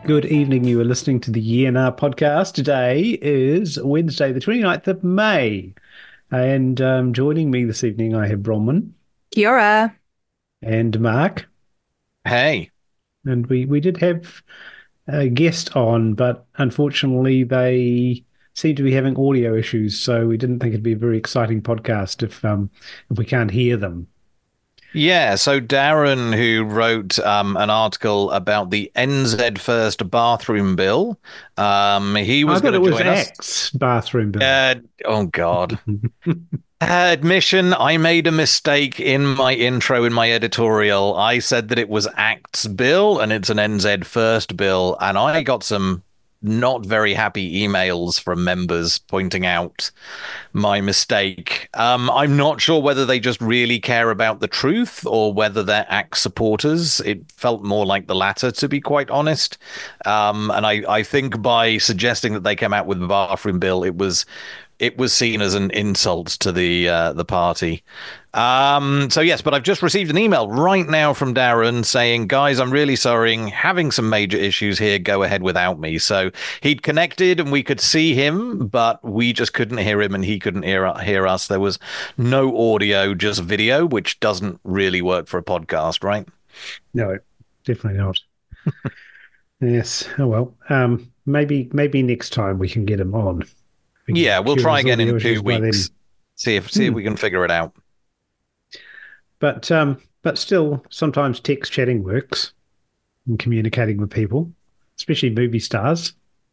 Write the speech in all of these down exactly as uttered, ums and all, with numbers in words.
Good evening. You are listening to the Y N R podcast. Today is Wednesday, the twenty-ninth of May. And um, joining me this evening, I have Bronwyn. Kia ora. And Mark. Hey. And we, we did have a guest on, but unfortunately they seem to be having audio issues, so we didn't think it'd be a very exciting podcast if um, if we can't hear them. Yeah, so Darren, who wrote um, an article about the N Z First bathroom bill, um, he was going to join us. I thought it was Act's bathroom bill. Uh, oh, God. uh, admission, I made a mistake in my intro, in my editorial. I said that it was Act's bill, and it's an N Z First bill, and I got some not very happy emails from members pointing out my mistake. Um, I'm not sure whether they just really care about the truth or whether they're ACT supporters. It felt more like the latter, to be quite honest. Um, and I, I think by suggesting that they came out with the bathroom bill, it was it was seen as an insult to the uh, the party. Um, so yes, but I've just received an email right now from Darren saying, guys, I'm really sorry, having some major issues here. Go ahead without me. So he'd connected and we could see him, but we just couldn't hear him and he couldn't hear, hear us. There was no audio, just video, which doesn't really work for a podcast, right? No, definitely not. Yes. Oh, well, um, maybe, maybe next time we can get him on. We yeah, we'll try again in two weeks. See if, see hmm. if we can figure it out. But um, but still, sometimes text chatting works in communicating with people, especially movie stars.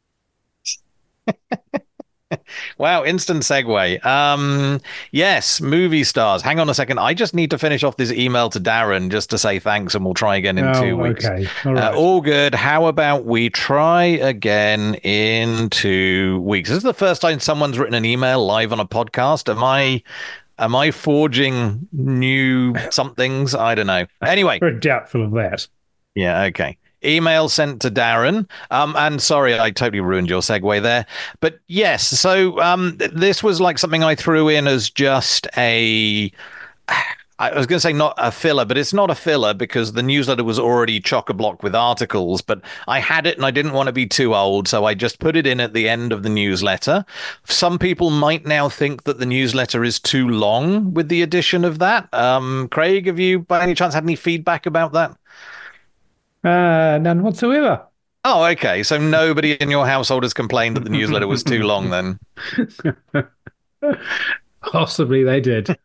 Wow, instant segue. Um, yes, movie stars. Hang on a second. I just need to finish off this email to Darren just to say thanks, and we'll try again in oh, two weeks. Okay, all right. Uh, all good. How about we try again in two weeks? This is the first time someone's written an email live on a podcast. Am I... Am I forging new somethings? I don't know. Anyway. Very doubtful of that. Yeah, okay. Email sent to Darren. Um, and sorry, I totally ruined your segue there. But yes, so um, this was like something I threw in as just a... I was going to say not a filler, but it's not a filler because the newsletter was already chock-a-block with articles, but I had it and I didn't want to be too old, so I just put it in at the end of the newsletter. Some people might now think that the newsletter is too long with the addition of that. Um, Craig, have you by any chance had any feedback about that? Uh, none whatsoever. Oh, okay. So nobody in your household has complained that the newsletter was too long then? Possibly they did.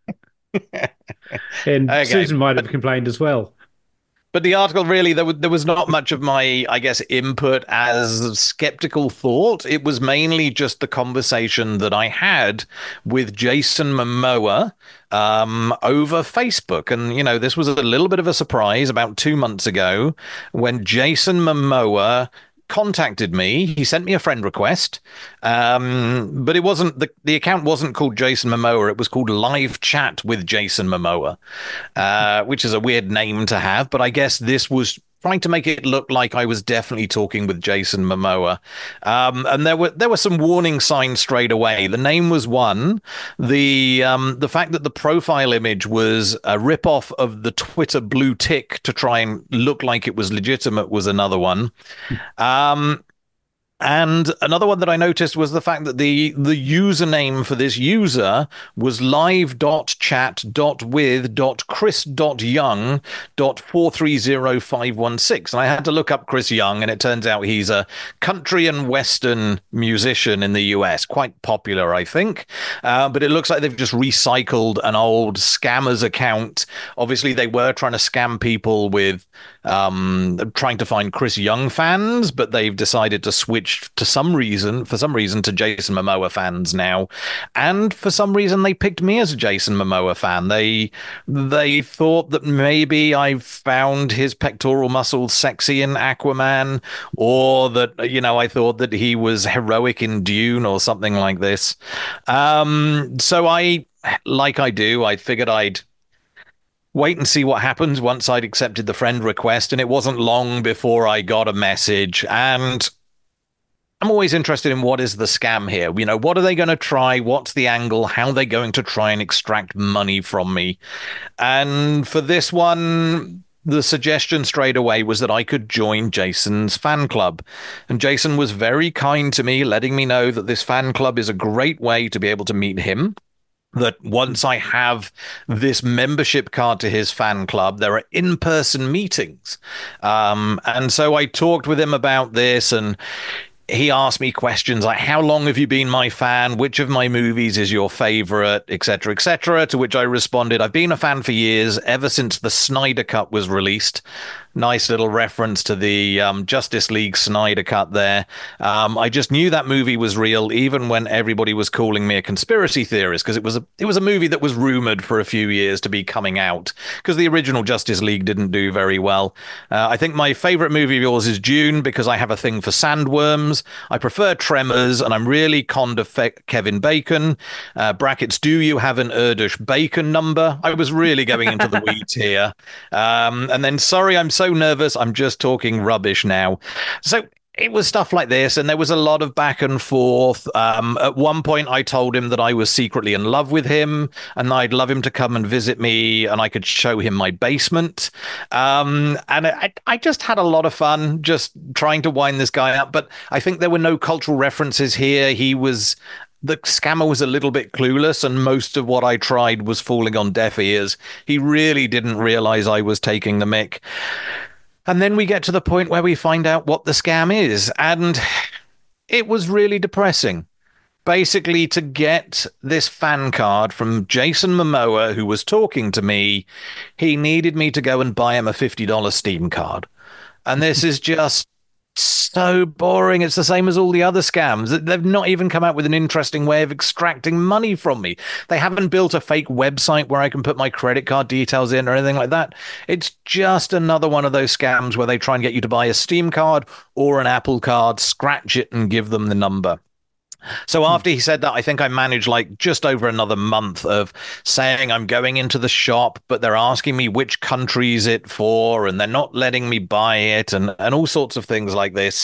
And okay. Susan might have complained as well. But the article really, there was, there was not much of my, I guess, input as skeptical thought. It was mainly just the conversation that I had with Jason Momoa um, over Facebook. And, you know, this was a little bit of a surprise about two months ago when Jason Momoa contacted me. He sent me a friend request, um, but it wasn't the the account wasn't called Jason Momoa. It was called Live Chat with Jason Momoa, uh, which is a weird name to have. But I guess this was trying to make it look like I was definitely talking with Jason Momoa. Um, and there were there were some warning signs straight away. The name was one. The um, the fact that the profile image was a ripoff of the Twitter blue tick to try and look like it was legitimate was another one. Um, And another one that I noticed was the fact that the the username for this user was live dot chat dot with dot chris dot young dot four three zero five one six. And I had to look up Chris Young, and it turns out he's a country and western musician in the U S, quite popular, I think. Uh, but it looks like they've just recycled an old scammers account. Obviously, they were trying to scam people with um, trying to find Chris Young fans, but they've decided to switch to some reason, for some reason, to Jason Momoa fans now. And for some reason, they picked me as a Jason Momoa fan. They they thought that maybe I found his pectoral muscles sexy in Aquaman, or that, you know, I thought that he was heroic in Dune or something like this. Um, so I, like I do, I figured I'd wait and see what happens once I'd accepted the friend request. And it wasn't long before I got a message, and I'm always interested in what is the scam here. You know, what are they going to try? What's the angle? How are they going to try and extract money from me? And for this one, the suggestion straight away was that I could join Jason's fan club. And Jason was very kind to me, letting me know that this fan club is a great way to be able to meet him. That once I have this membership card to his fan club, there are in-person meetings. Um, and so I talked with him about this, and he asked me questions like, how long have you been my fan? Which of my movies is your favorite, et cetera, et cetera, to which I responded, I've been a fan for years, ever since the Snyder Cut was released. Nice little reference to the um, Justice League Snyder Cut there. Um, I just knew that movie was real, even when everybody was calling me a conspiracy theorist, because it was a it was a movie that was rumored for a few years to be coming out, because the original Justice League didn't do very well. Uh, I think my favorite movie of yours is Dune, because I have a thing for sandworms. I prefer Tremors, and I'm really fond of Fe- Kevin Bacon. Uh, brackets, do you have an Erdős Bacon number? I was really going into the weeds here. Um, and then, sorry, I'm so nervous. I'm just talking rubbish now. So it was stuff like this, and there was a lot of back and forth. Um, at one point, I told him that I was secretly in love with him, and I'd love him to come and visit me, and I could show him my basement. Um, and I, I just had a lot of fun just trying to wind this guy up. But I think there were no cultural references here. He was the scammer was a little bit clueless, and most of what I tried was falling on deaf ears. He really didn't realize I was taking the mick. And then we get to the point where we find out what the scam is, and it was really depressing. Basically, to get this fan card from Jason Momoa, who was talking to me, he needed me to go and buy him a fifty dollars Steam card. And this is just so boring. It's the same as all the other scams. They've not even come out with an interesting way of extracting money from me. They haven't built a fake website where I can put my credit card details in or anything like that. It's just another one of those scams where they try and get you to buy a Steam card or an Apple card, scratch it, and give them the number. So after he said that, I think I managed like just over another month of saying I'm going into the shop, but they're asking me which country is it for, and they're not letting me buy it, and, and all sorts of things like this.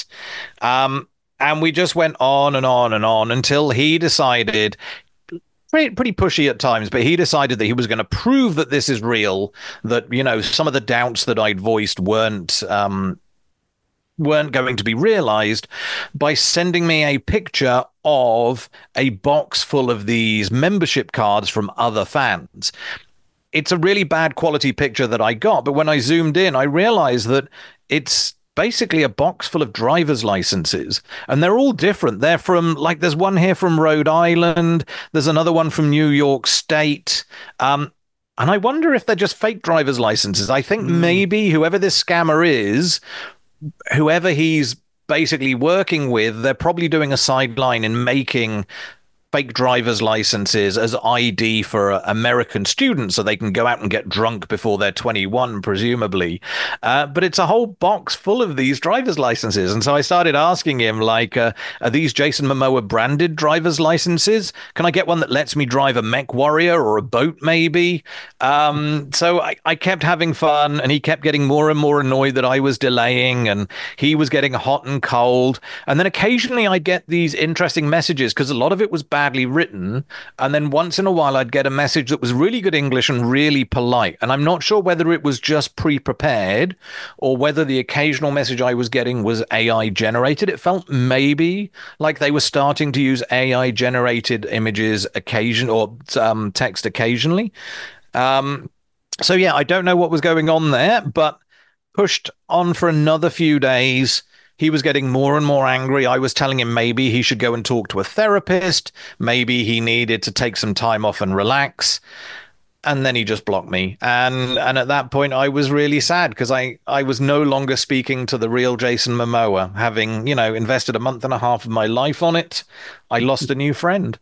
Um, and we just went on and on and on until he decided, pretty, pretty pushy at times, but he decided that he was going to prove that this is real, that, you know, some of the doubts that I'd voiced weren't um, weren't going to be realized, by sending me a picture of a box full of these membership cards from other fans. It's a really bad quality picture that I got, but when I zoomed in, I realized that it's basically a box full of driver's licenses, and they're all different. They're from, like, there's one here from Rhode Island, there's another one from New York State, um, and I wonder if they're just fake driver's licenses. I think mm. maybe whoever this scammer is, whoever he's basically working with, they're probably doing a sideline in making fake driver's licenses as I D for uh, American students so they can go out and get drunk before they're twenty-one, presumably. Uh, but it's a whole box full of these driver's licenses. And so I started asking him, like, uh, are these Jason Momoa branded driver's licenses? Can I get one that lets me drive a mech warrior or a boat, maybe? Um, so I, I kept having fun, and he kept getting more and more annoyed that I was delaying, and he was getting hot and cold. And then occasionally I'd get these interesting messages, because a lot of it was badly written, and then once in a while I'd get a message that was really good English and really polite, and I'm not sure whether it was just pre-prepared or whether the occasional message I was getting was A I generated. It felt maybe like they were starting to use A I generated images occasion or um, text occasionally. Um, so yeah, I don't know what was going on there, but pushed on for another few days. He was getting more and more angry. I was telling him maybe he should go and talk to a therapist. Maybe he needed to take some time off and relax. And then he just blocked me. And and at that point, I was really sad, because I, I was no longer speaking to the real Jason Momoa. Having, you know, invested a month and a half of my life on it, I lost a new friend.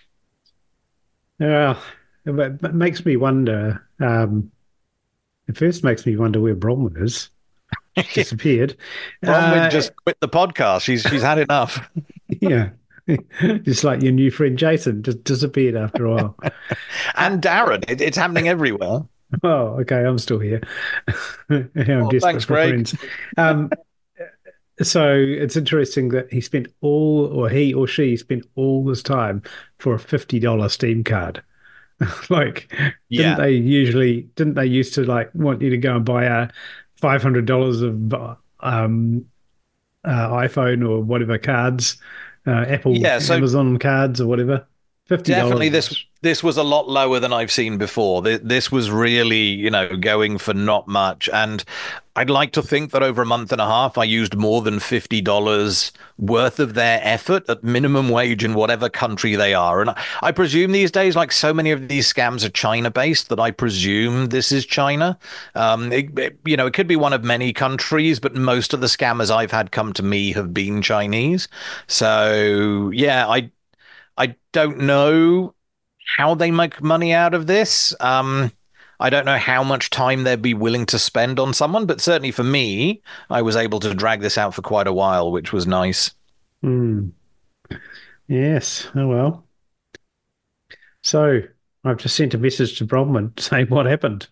Yeah, it makes me wonder. Um, it first makes me wonder where Bronwyn is. Disappeared. Bronwyn uh, just quit the podcast. She's she's had enough. Yeah, just like your new friend Jason, just disappeared after a while. And Darren, it, it's happening everywhere. Oh, okay, I'm still here. I'm oh, thanks, Greg. Friends. Um, so it's interesting that he spent all, or he or she spent all this time for a fifty dollars Steam card. Like, didn't Yeah. they usually, didn't they used to like want you to go and buy a five hundred dollars of um, uh, iPhone or whatever cards, uh, Apple, Yeah. So Amazon cards or whatever? definitely, fifty dollars this was, this was a lot lower than I've seen before. This, this was really, you know, going for not much. And I'd like to think that over a month and a half, I used more than fifty dollars worth of their effort at minimum wage in whatever country they are. And I, I presume these days, like so many of these scams are China based, that I presume this is China. Um, it, it- you know, it could be one of many countries, but most of the scammers I've had come to me have been Chinese. So yeah, I I don't know how they make money out of this. Um, I don't know how much time they'd be willing to spend on someone, but certainly for me, I was able to drag this out for quite a while, which was nice. hmm, yes. Oh well. So I've just sent a message to Bronwyn saying what happened.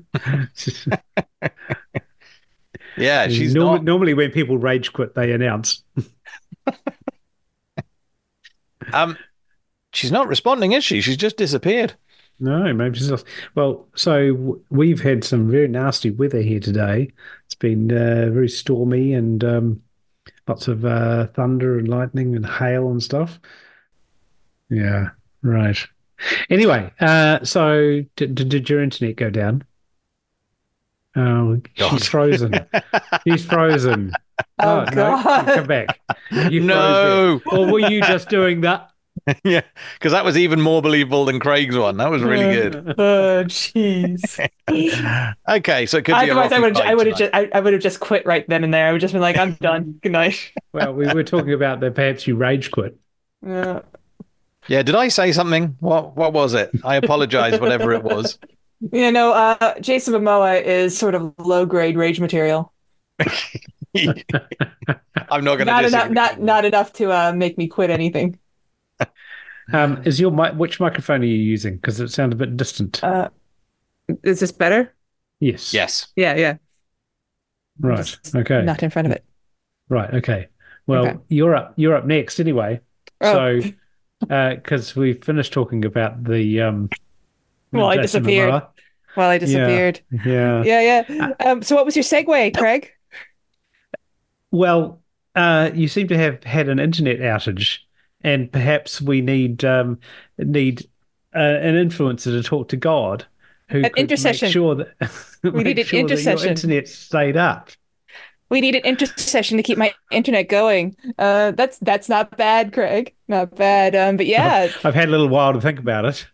Yeah, she's Normally, not. normally when people rage quit, they announce. Um, she's not responding, is she? She's just disappeared. No, maybe it's not. Well, so w- we've had some very nasty weather here today. It's been uh, very stormy and um, lots of uh, thunder and lightning and hail and stuff. Yeah, right. Anyway, uh, so did, did, did your internet go down? Oh, she's God. frozen. She's frozen. Oh Oh, no, come God. back. You froze there. No. Or were you just doing that? Yeah, because that was even more believable than Craig's one. That was really good. Oh, jeez. Okay, so it could be a Otherwise, I rocky would I fight would have tonight. just I, I would have just quit right then and there. I would just been like, I'm done. Good night. Well, we were talking about that perhaps you rage quit. Yeah. Yeah, did I say something? What what was it? I apologize, whatever it was. You know, uh, Jason Momoa is sort of low grade rage material. I'm not going to Not enough, disagree. not not enough to uh, make me quit anything. Um, is your mic, which microphone are you using? Because it sounds a bit distant. Uh, is this better? Yes. Yes. Yeah, yeah. Right. Just Okay. not in front of it. Right. Okay. Well, Okay. you're up. You're up next anyway. Oh, So, uh, because we finished talking about the um, well, I Jason disappeared. Momoa. Well, I disappeared. Yeah. Yeah, yeah. Um, so what was your segue, Craig? Well, uh, you seem to have had an internet outage, and perhaps we need um, need uh, an influencer to talk to God, who An could make intercession. sure that We make need an sure that your intercession. internet stayed up. We need an intercession to keep my internet going. Uh, that's that's not bad, Craig. Not bad. Um, but yeah. I've had a little while to think about it.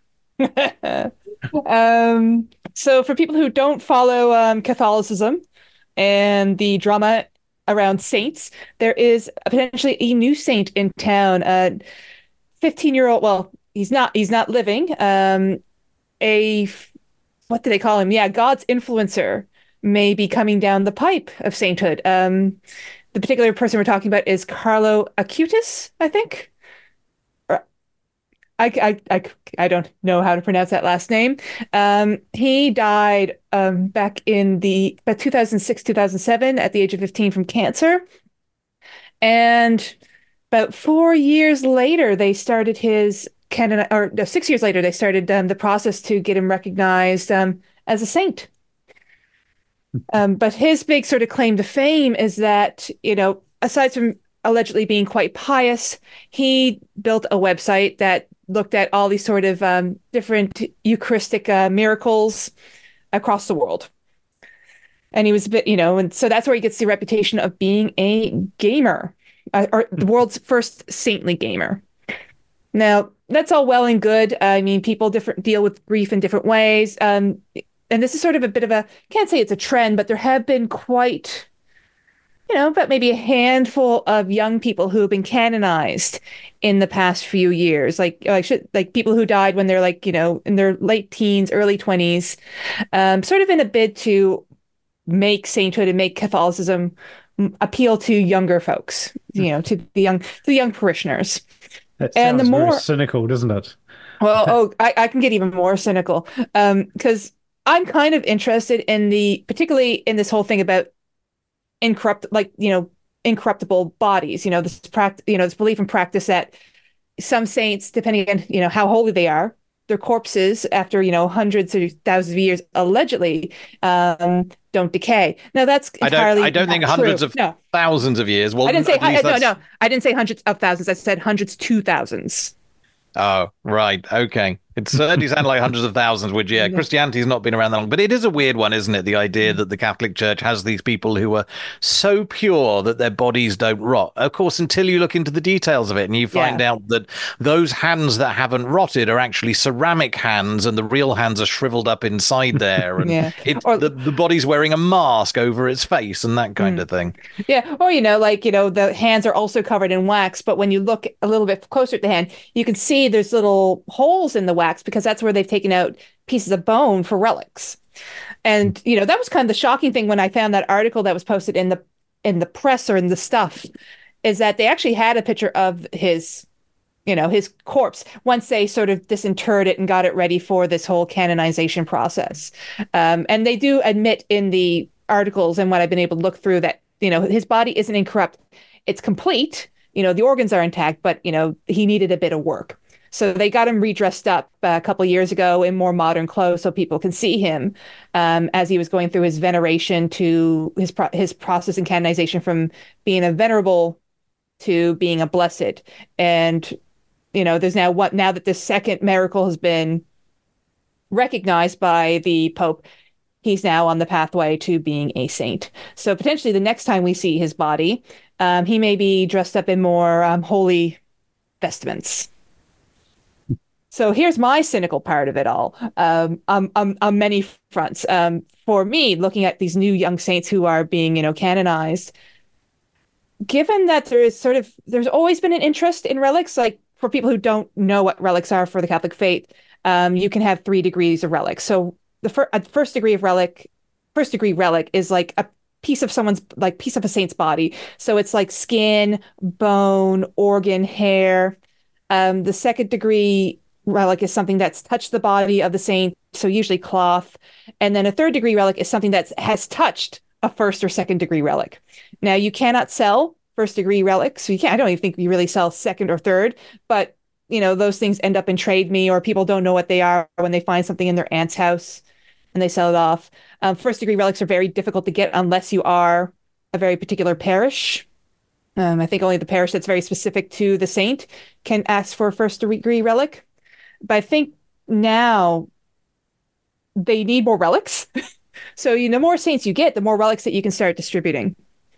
Um, so for people who don't follow um, Catholicism and the drama around saints, there is potentially a new saint in town. A fifteen year old, well, he's not he's not living. Um, a what do they call him? Yeah, God's influencer may be coming down the pipe of sainthood. Um, the particular person we're talking about is Carlo Acutis, I think. Or- I, I, I, I don't know how to pronounce that last name. Um, he died um, back in the about two thousand six, two thousand seven at the age of fifteen from cancer. And about four years later, they started his canon, or no, six years later, they started um, the process to get him recognized um, as a saint. Um, but his big sort of claim to fame is that, you know, aside from allegedly being quite pious, he built a website that looked at all these sort of um, different Eucharistic uh, miracles across the world. And he was a bit, you know, and so that's where he gets the reputation of being a gamer, uh, or the world's first saintly gamer. Now, that's all well and good. I mean, people different deal with grief in different ways. Um, and this is sort of a bit of a, can't say it's a trend, but there have been quite, you know, but maybe a handful of young people who have been canonized in the past few years, like like should, like people who died when they're like, you know, in their late teens, early twenties, um, sort of in a bid to make sainthood and make Catholicism appeal to younger folks, you know, to the young to the young parishioners. That And the sounds very more, cynical, doesn't it? well, oh, I, I can get even more cynical, um, because I'm kind of interested in the, particularly in this whole thing about incorrupt, like, you know, incorruptible bodies, you know, this practice, you know, this belief and practice that some saints, depending on, you know, how holy they are, their corpses after, you know, hundreds or thousands of years allegedly um, don't decay. Now that's entirely I don't. I don't think hundreds true. of no. thousands of years. Well, I didn't say. at I, least no, that's... no. I didn't say hundreds of thousands. I said hundreds to thousands. Oh, right. Okay. It certainly sounded like hundreds of thousands, which, yeah, Yeah. Christianity's not been around that long. But it is a weird one, isn't it? The idea that the Catholic Church has these people who are so pure that their bodies don't rot. Of course, until you look into the details of it and you find Yeah. out that those hands that haven't rotted are actually ceramic hands and the real hands are shriveled up inside there. And Yeah. it, Or- the, the body's wearing a mask over its face and that kind Mm. of thing. Yeah. Or, you know, like, you know, the hands are also covered in wax, but when you look a little bit closer at the hand, you can see there's little holes in the wax because that's where they've taken out pieces of bone for relics. And, you know, that was kind of the shocking thing when I found that article that was posted in the in the press or in the stuff, is that they actually had a picture of his, you know, his corpse once they sort of disinterred it and got it ready for this whole canonization process. Um, and they do admit in the articles and what I've been able to look through that, you know, his body isn't incorrupt. It's complete. You know, the organs are intact, but, you know, he needed a bit of work. So they got him redressed up uh, a couple of years ago in more modern clothes so people can see him um, as he was going through his veneration to his pro- his process and canonization from being a venerable to being a blessed. And, you know, there's now what now that this second miracle has been recognized by the Pope, he's now on the pathway to being a saint. So potentially the next time we see his body, um, he may be dressed up in more um, holy vestments. So here's my cynical part of it all, um, on, on, on many fronts. Um, for me, looking at these new young saints who are being, you know, canonized, given that there is sort of, there's always been an interest in relics, like for people who don't know what relics are for the Catholic faith, um, you can have three degrees of relics. So the fir- a first degree of relic, first degree relic is like a piece of someone's, like piece of a saint's body. So it's like skin, bone, organ, hair. Um, the second degree relic is something that's touched the body of the saint, so usually cloth. And then a third degree relic is something that has touched a first or second degree relic. Now, you cannot sell first degree relics. So you can't, I don't even think you really sell second or third, but you know, those things end up in Trade Me, or people don't know what they are when they find something in their aunt's house and they sell it off. Um, first degree relics are very difficult to get unless you are a very particular parish. Um, I think only the parish that's very specific to the saint can ask for a first degree relic. But I think now they need more relics. So, you know, the more saints you get, the more relics that you can start distributing.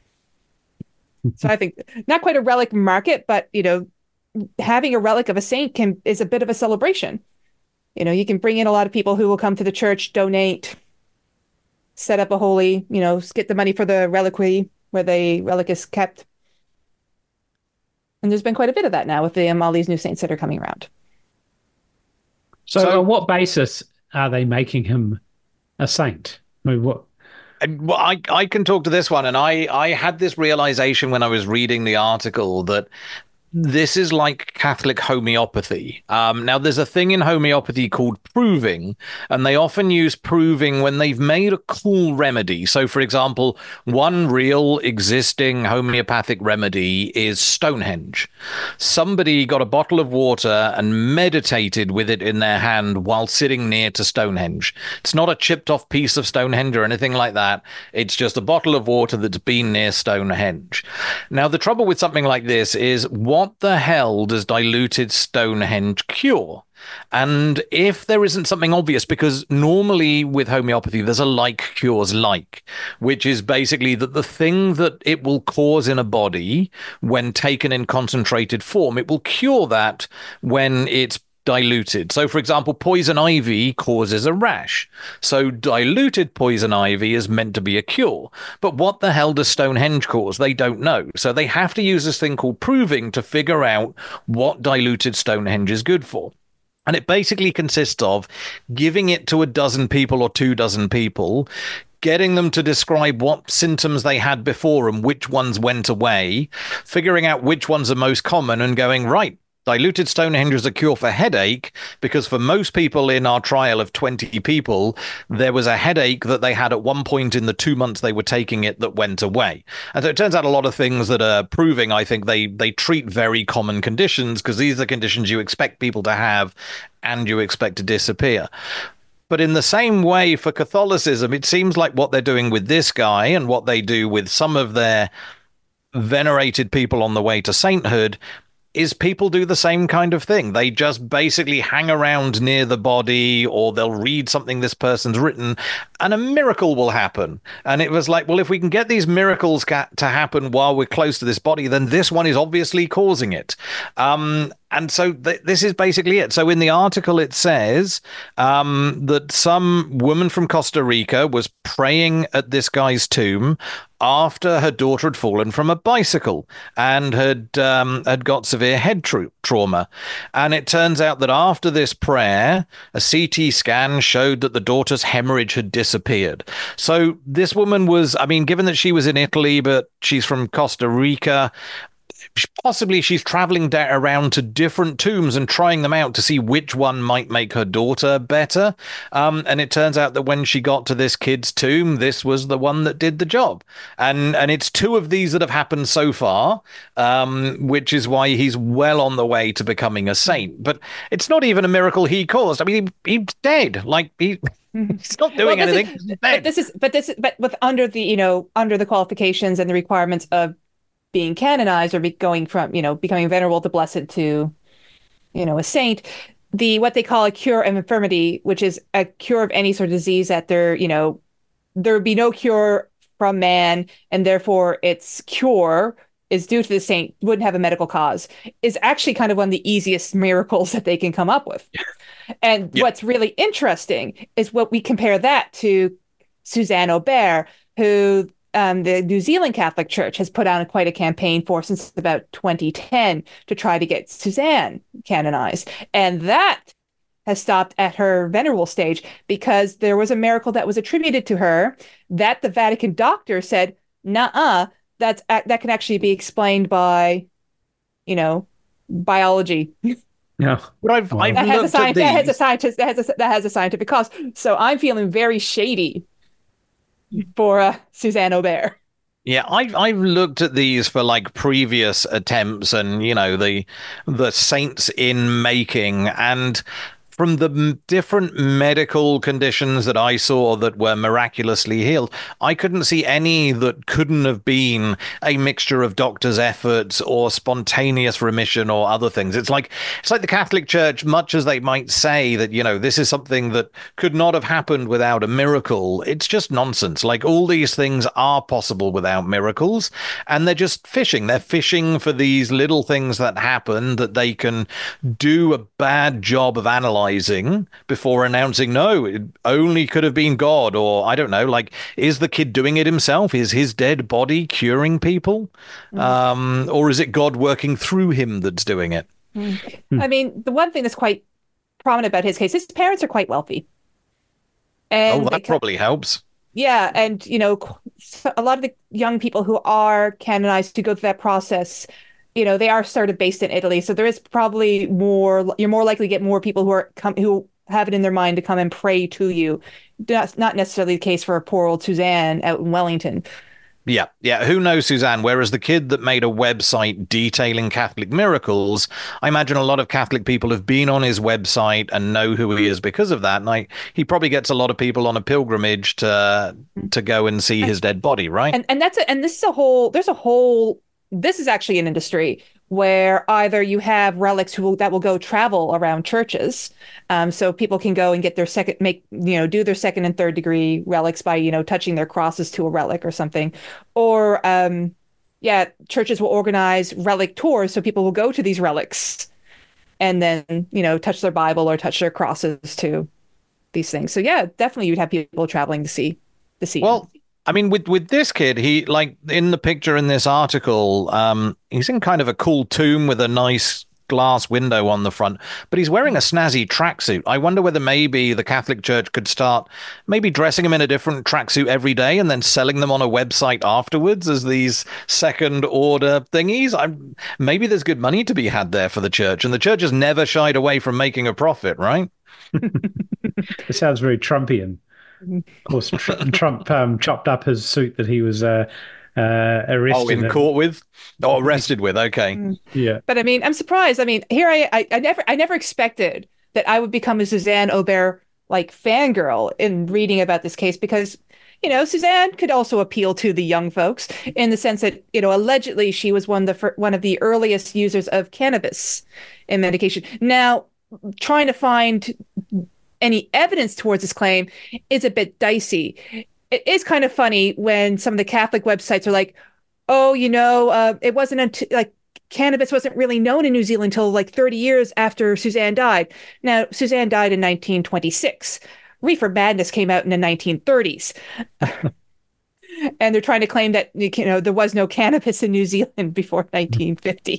So I think not quite a relic market, but, you know, having a relic of a saint can is a bit of a celebration. You know, you can bring in a lot of people who will come to the church, donate, set up a holy, you know, get the money for the reliquary where the relic is kept. And there's been quite a bit of that now with the, um, all these new saints that are coming around. So, So- on what basis are they making him a saint? I mean, what? And, well, I I can talk to this one, and I I had this realization when I was reading the article that this is like Catholic homeopathy. Um, now, there's a thing in homeopathy called proving, and they often use proving when they've made a cool remedy. So, for example, one real existing homeopathic remedy is Stonehenge. Somebody got a bottle of water and meditated with it in their hand while sitting near to Stonehenge. It's not a chipped off piece of Stonehenge or anything like that. It's just a bottle of water that's been near Stonehenge. Now, the trouble with something like this is, what the hell does diluted Stonehenge cure? And if there isn't something obvious, because normally with homeopathy, there's a like cures like, which is basically that the thing that it will cause in a body when taken in concentrated form, it will cure that when it's diluted. So, for example, poison ivy causes a rash. So diluted poison ivy is meant to be a cure. But what the hell does Stonehenge cause? They don't know. So they have to use this thing called proving to figure out what diluted Stonehenge is good for. And it basically consists of giving it to a dozen people or two dozen people, getting them to describe what symptoms they had before and which ones went away, figuring out which ones are most common and going, right, diluted Stonehenge as a cure for headache, because for most people in our trial of twenty people, there was a headache that they had at one point in the two months they were taking it that went away. And so it turns out a lot of things that are proving, I think, they they treat very common conditions, because these are conditions you expect people to have and you expect to disappear. But in the same way for Catholicism, it seems like what they're doing with this guy and what they do with some of their venerated people on the way to sainthood is people do the same kind of thing. They just basically hang around near the body, or they'll read something this person's written, and a miracle will happen. And it was like, well, if we can get these miracles ca- to happen while we're close to this body, then this one is obviously causing it. Um, and so th- this is basically it. So in the article, it says um, that some woman from Costa Rica was praying at this guy's tomb after her daughter had fallen from a bicycle and had um, had got severe head tra- trauma. And it turns out that after this prayer, a C T scan showed that the daughter's hemorrhage had disappeared. So this woman was, I mean, given that she was in Italy, but she's from Costa Rica, possibly she's traveling da- around to different tombs and trying them out to see which one might make her daughter better. Um, and it turns out that when she got to this kid's tomb, this was the one that did the job. And and it's two of these that have happened so far, um, which is why he's well on the way to becoming a saint. But it's not even a miracle he caused. I mean, he, he's dead. Like, he... He's not doing well, anything. Is, but this is, but this, but with under the, you know, under the qualifications and the requirements of being canonized or be going from, you know, becoming venerable to blessed to, you know, a saint, the what they call a cure of infirmity, which is a cure of any sort of disease that there, you know, there would be no cure from man, and therefore its cure is due to the saint, wouldn't have a medical cause, is actually kind of one of the easiest miracles that they can come up with. And yep. What's really interesting is what we compare that to Suzanne Aubert, who um, the New Zealand Catholic Church has put on quite a campaign for since about twenty ten to try to get Suzanne canonized. And that has stopped at her venerable stage because there was a miracle that was attributed to her that the Vatican doctor said, nuh-uh, that's, that can actually be explained by, you know, biology. Yeah, but I've, I've that, has a looked at these. that has a scientist that has a, that has a scientific cause. So I'm feeling very shady for uh, Suzanne Aubert. Yeah, I've I've looked at these for like previous attempts, and you know the the saints in making, and from the m- different medical conditions that I saw that were miraculously healed, I couldn't see any that couldn't have been a mixture of doctors' efforts or spontaneous remission or other things. It's like it's like the Catholic Church, much as they might say that, you know, this is something that could not have happened without a miracle. It's just nonsense. Like, all these things are possible without miracles, and they're just fishing. They're fishing for these little things that happen that they can do a bad job of analyzing before announcing, no, it only could have been God, or I don't know, like, is the kid doing it himself? Is his dead body curing people? Mm. Um, or is it God working through him that's doing it? Mm. Mm. I mean, the one thing that's quite prominent about his case, his parents are quite wealthy. And oh, that probably helps. Yeah, and, you know, a lot of the young people who are canonized to go through that process, you know, they are sort of based in Italy, so there is probably more. You're more likely to get more people who are come who have it in their mind to come and pray to you. That's not necessarily the case for poor old Suzanne out in Wellington. Yeah, yeah. Who knows Suzanne? Whereas the kid that made a website detailing Catholic miracles, I imagine a lot of Catholic people have been on his website and know who he is because of that. And I, he probably gets a lot of people on a pilgrimage to to go and see his dead body, right? And and that's a, and this is a whole. There's a whole. This is actually an industry where either you have relics who will, that will go travel around churches, um, so people can go and get their second, make you know, do their second and third degree relics by you know touching their crosses to a relic or something, or um, yeah, churches will organize relic tours, so people will go to these relics, and then you know touch their Bible or touch their crosses to these things. So yeah, definitely you'd have people traveling to see to see. Well, I mean, with, with this kid, he, like, in the picture in this article, um, he's in kind of a cool tomb with a nice glass window on the front, but he's wearing a snazzy tracksuit. I wonder whether maybe the Catholic Church could start maybe dressing him in a different tracksuit every day and then selling them on a website afterwards as these second order thingies. I'm, maybe there's good money to be had there for the church, and the church has never shied away from making a profit, right? It sounds very Trumpian. Of course, tr- Trump um, chopped up his suit that he was uh, uh, arrested. Oh, in at. court with, or arrested with? Okay, Yeah. But I mean, I'm surprised. I mean, here I, I, I never, I never expected that I would become a Suzanne Aubert like fangirl in reading about this case, because, you know, Suzanne could also appeal to the young folks in the sense that, you know, allegedly she was one of the fir- one of the earliest users of cannabis in medication. Now, trying to find any evidence towards this claim is a bit dicey. It is kind of funny when some of the Catholic websites are like, oh, you know, uh, it wasn't until like cannabis wasn't really known in New Zealand until like thirty years after Suzanne died. Now, Suzanne died in nineteen twenty-six. Reefer Madness came out in the nineteen thirties. And they're trying to claim that, you know, there was no cannabis in New Zealand before nineteen fifty.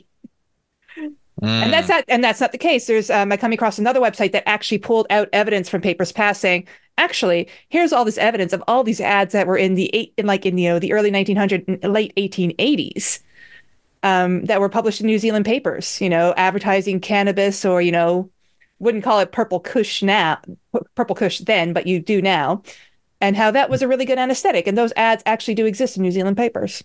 Mm. And that's not, and that's not the case. There's, um, I come across another website that actually pulled out evidence from Papers Past saying, actually, here's all this evidence of all these ads that were in the eight, in like in you know the early nineteen hundreds, late eighteen eighties, um, that were published in New Zealand papers. You know, advertising cannabis, or you know, wouldn't call it purple kush now, purple kush then, but you do now, and how that was a really good anesthetic. And those ads actually do exist in New Zealand papers.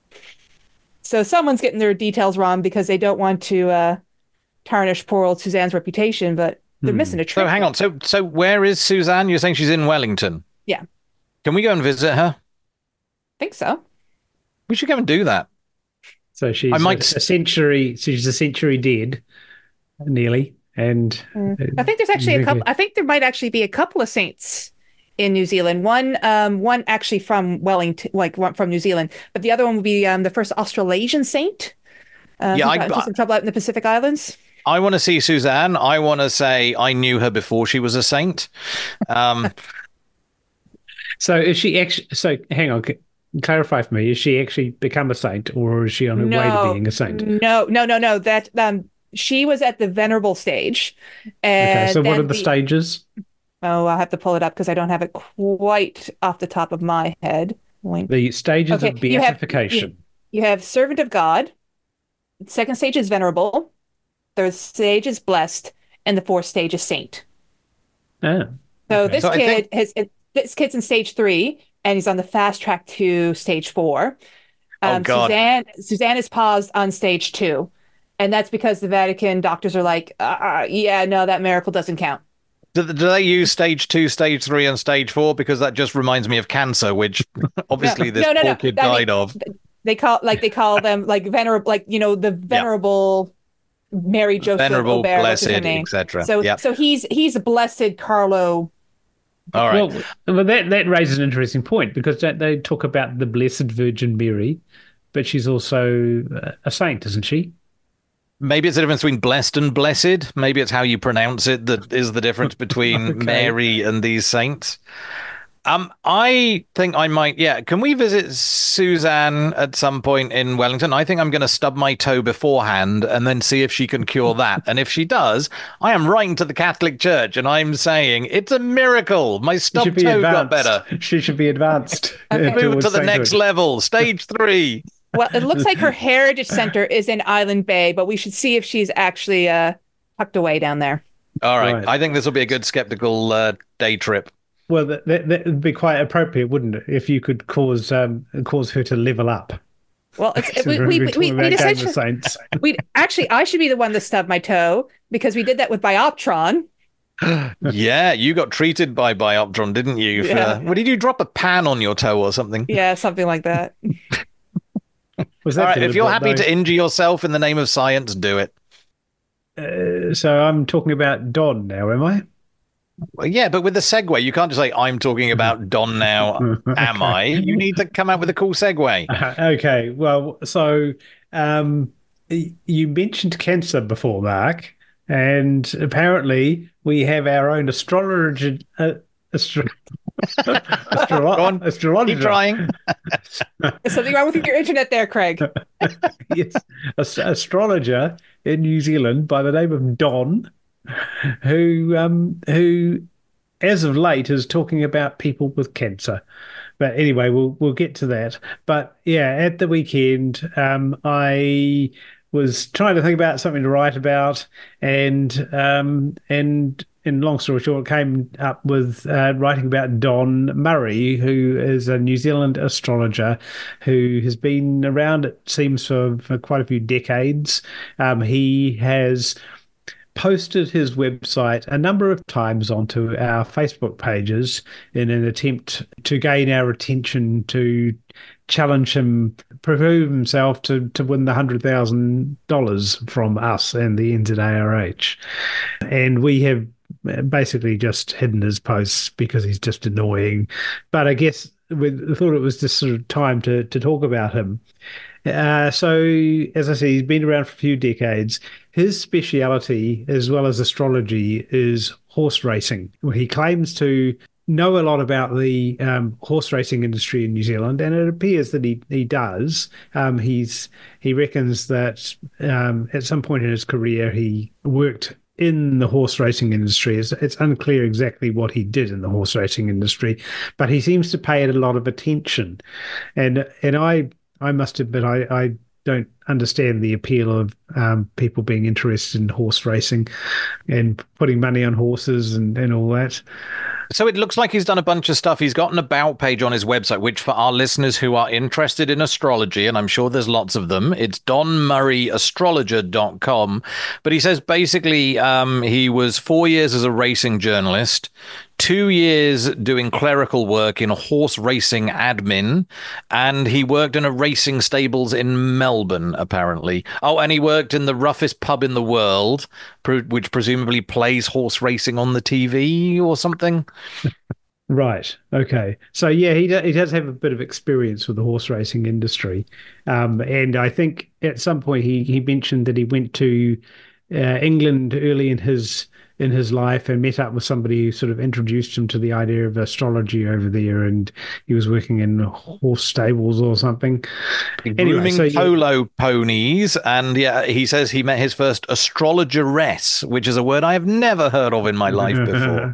So someone's getting their details wrong because they don't want to uh, tarnish poor old Suzanne's reputation, but they're hmm. missing a trick. So hang on. So so where is Suzanne? You're saying she's in Wellington? Yeah. Can we go and visit her? I think so. We should go and do that. So she's I might... a, a century. She's a century dead, nearly. And mm. I think there's actually a couple. I think there might actually be a couple of saints in New Zealand. One, um, one actually from Wellington, like one from New Zealand, but the other one would be um, the first Australasian saint. Uh, yeah, I got into some trouble out in the Pacific Islands. I want to see Suzanne. I want to say I knew her before she was a saint. Um, so is she actually? So hang on, clarify for me. Is she actually become a saint, or is she on her no, way to being a saint? No, no, no, no. That um, she was at the venerable stage. And okay, so what are the, the stages? Oh, I'll have to pull it up because I don't have it quite off the top of my head. Wait. The stages okay, of beatification. You have, you, you have servant of God. The second stage is venerable. Third stage is blessed, and the fourth stage is saint. Oh, so okay. this so kid think... has this kid's in stage three, and he's on the fast track to stage four. Um, oh God. Suzanne Suzanne is paused on stage two, and that's because the Vatican doctors are like, uh, yeah, no, that miracle doesn't count. Do, do they use stage two, stage three, and stage four? Because that just reminds me of cancer, which obviously no, this no, no, poor no. kid I died mean, of. They call like they call them like venerable, like you know the venerable yep. Mary Joseph venerable, Aubert, blessed, et cetera. So yep. so he's he's a blessed Carlo. All right. Well, well, that that raises an interesting point because they, they talk about the Blessed Virgin Mary, but she's also a saint, isn't she? Maybe it's the difference between blessed and blessed. Maybe it's how you pronounce it that is the difference between okay. Mary and these saints. Um, I think I might, yeah. Can we visit Suzanne at some point in Wellington? I think I'm going to stub my toe beforehand and then see if she can cure that. And if she does, I am writing to the Catholic Church and I'm saying it's a miracle. My stubbed toe advanced. got better. She should be advanced. Okay. Move to the sainthood. Next level, stage three. Well, it looks like her heritage center is in Island Bay, but we should see if she's actually uh, tucked away down there. All right. right. I think this will be a good skeptical uh, day trip. Well, that, that, that would be quite appropriate, wouldn't it? If you could cause um, cause her to level up. Well, it's, we, we, we, we, we essentially, we actually, I should be the one to stub my toe because we did that with Bioptron. Yeah, you got treated by Bioptron, didn't you? For, yeah. What did you drop a pan on your toe or something? Yeah, something like that. Was that All right, if you're happy though? to injure yourself in the name of science, do it. Uh, so I'm talking about Don now, am I? Well, yeah, but with the segue, you can't just say, I'm talking about Don now, okay. Am I? You need to come out with a cool segue. Uh, okay, well, so um, you mentioned cancer before, Mark, and apparently we have our own astrologer... Uh, astro- Astro- Go on, astrologer. keep trying. There's something wrong with your internet there, Craig. Yes, Ast- astrologer in New Zealand by the name of Don, who um who as of late is talking about people with cancer. But anyway, we'll we'll get to that. But yeah, at the weekend, um, I was trying to think about something to write about, and um, and in long story short, came up with uh, writing about Don Murray, who is a New Zealand astrologer who has been around, it seems, for, for quite a few decades. Um, he has posted his website a number of times onto our Facebook pages in an attempt to gain our attention, to challenge him, prove himself to, to win the one hundred thousand dollars from us and the N Z A R H. And we have basically just hidden his posts because he's just annoying. But I guess we thought it was just sort of time to, to talk about him. Uh, so, as I say, he's been around for a few decades. His speciality, as well as astrology, is horse racing. He claims to know a lot about the um, horse racing industry in New Zealand, and it appears that he he does. Um, he's he reckons that um, at some point in his career he worked in the horse racing industry. It's, it's unclear exactly what he did in the horse racing industry, but he seems to pay it a lot of attention. And and I. I must admit, I, I don't understand the appeal of um, people being interested in horse racing and putting money on horses and, and all that. So it looks like he's done a bunch of stuff. He's got an about page on his website, which for our listeners who are interested in astrology, and I'm sure there's lots of them, it's don murray astrologer dot com. But he says basically um, he was four years as a racing journalist, two years doing clerical work in horse racing admin, and he worked in a racing stables in Melbourne, apparently. Oh, and he worked in the roughest pub in the world, which presumably plays horse racing on the T V or something. Right. Okay. So yeah, he do, he does have a bit of experience with the horse racing industry, um, and I think at some point he he mentioned that he went to uh, England early in his in his life and met up with somebody who sort of introduced him to the idea of astrology over there, and he was working in horse stables or something. Anyway, grooming so polo yeah. ponies, and yeah, he says he met his first astrologeress, which is a word I have never heard of in my life before.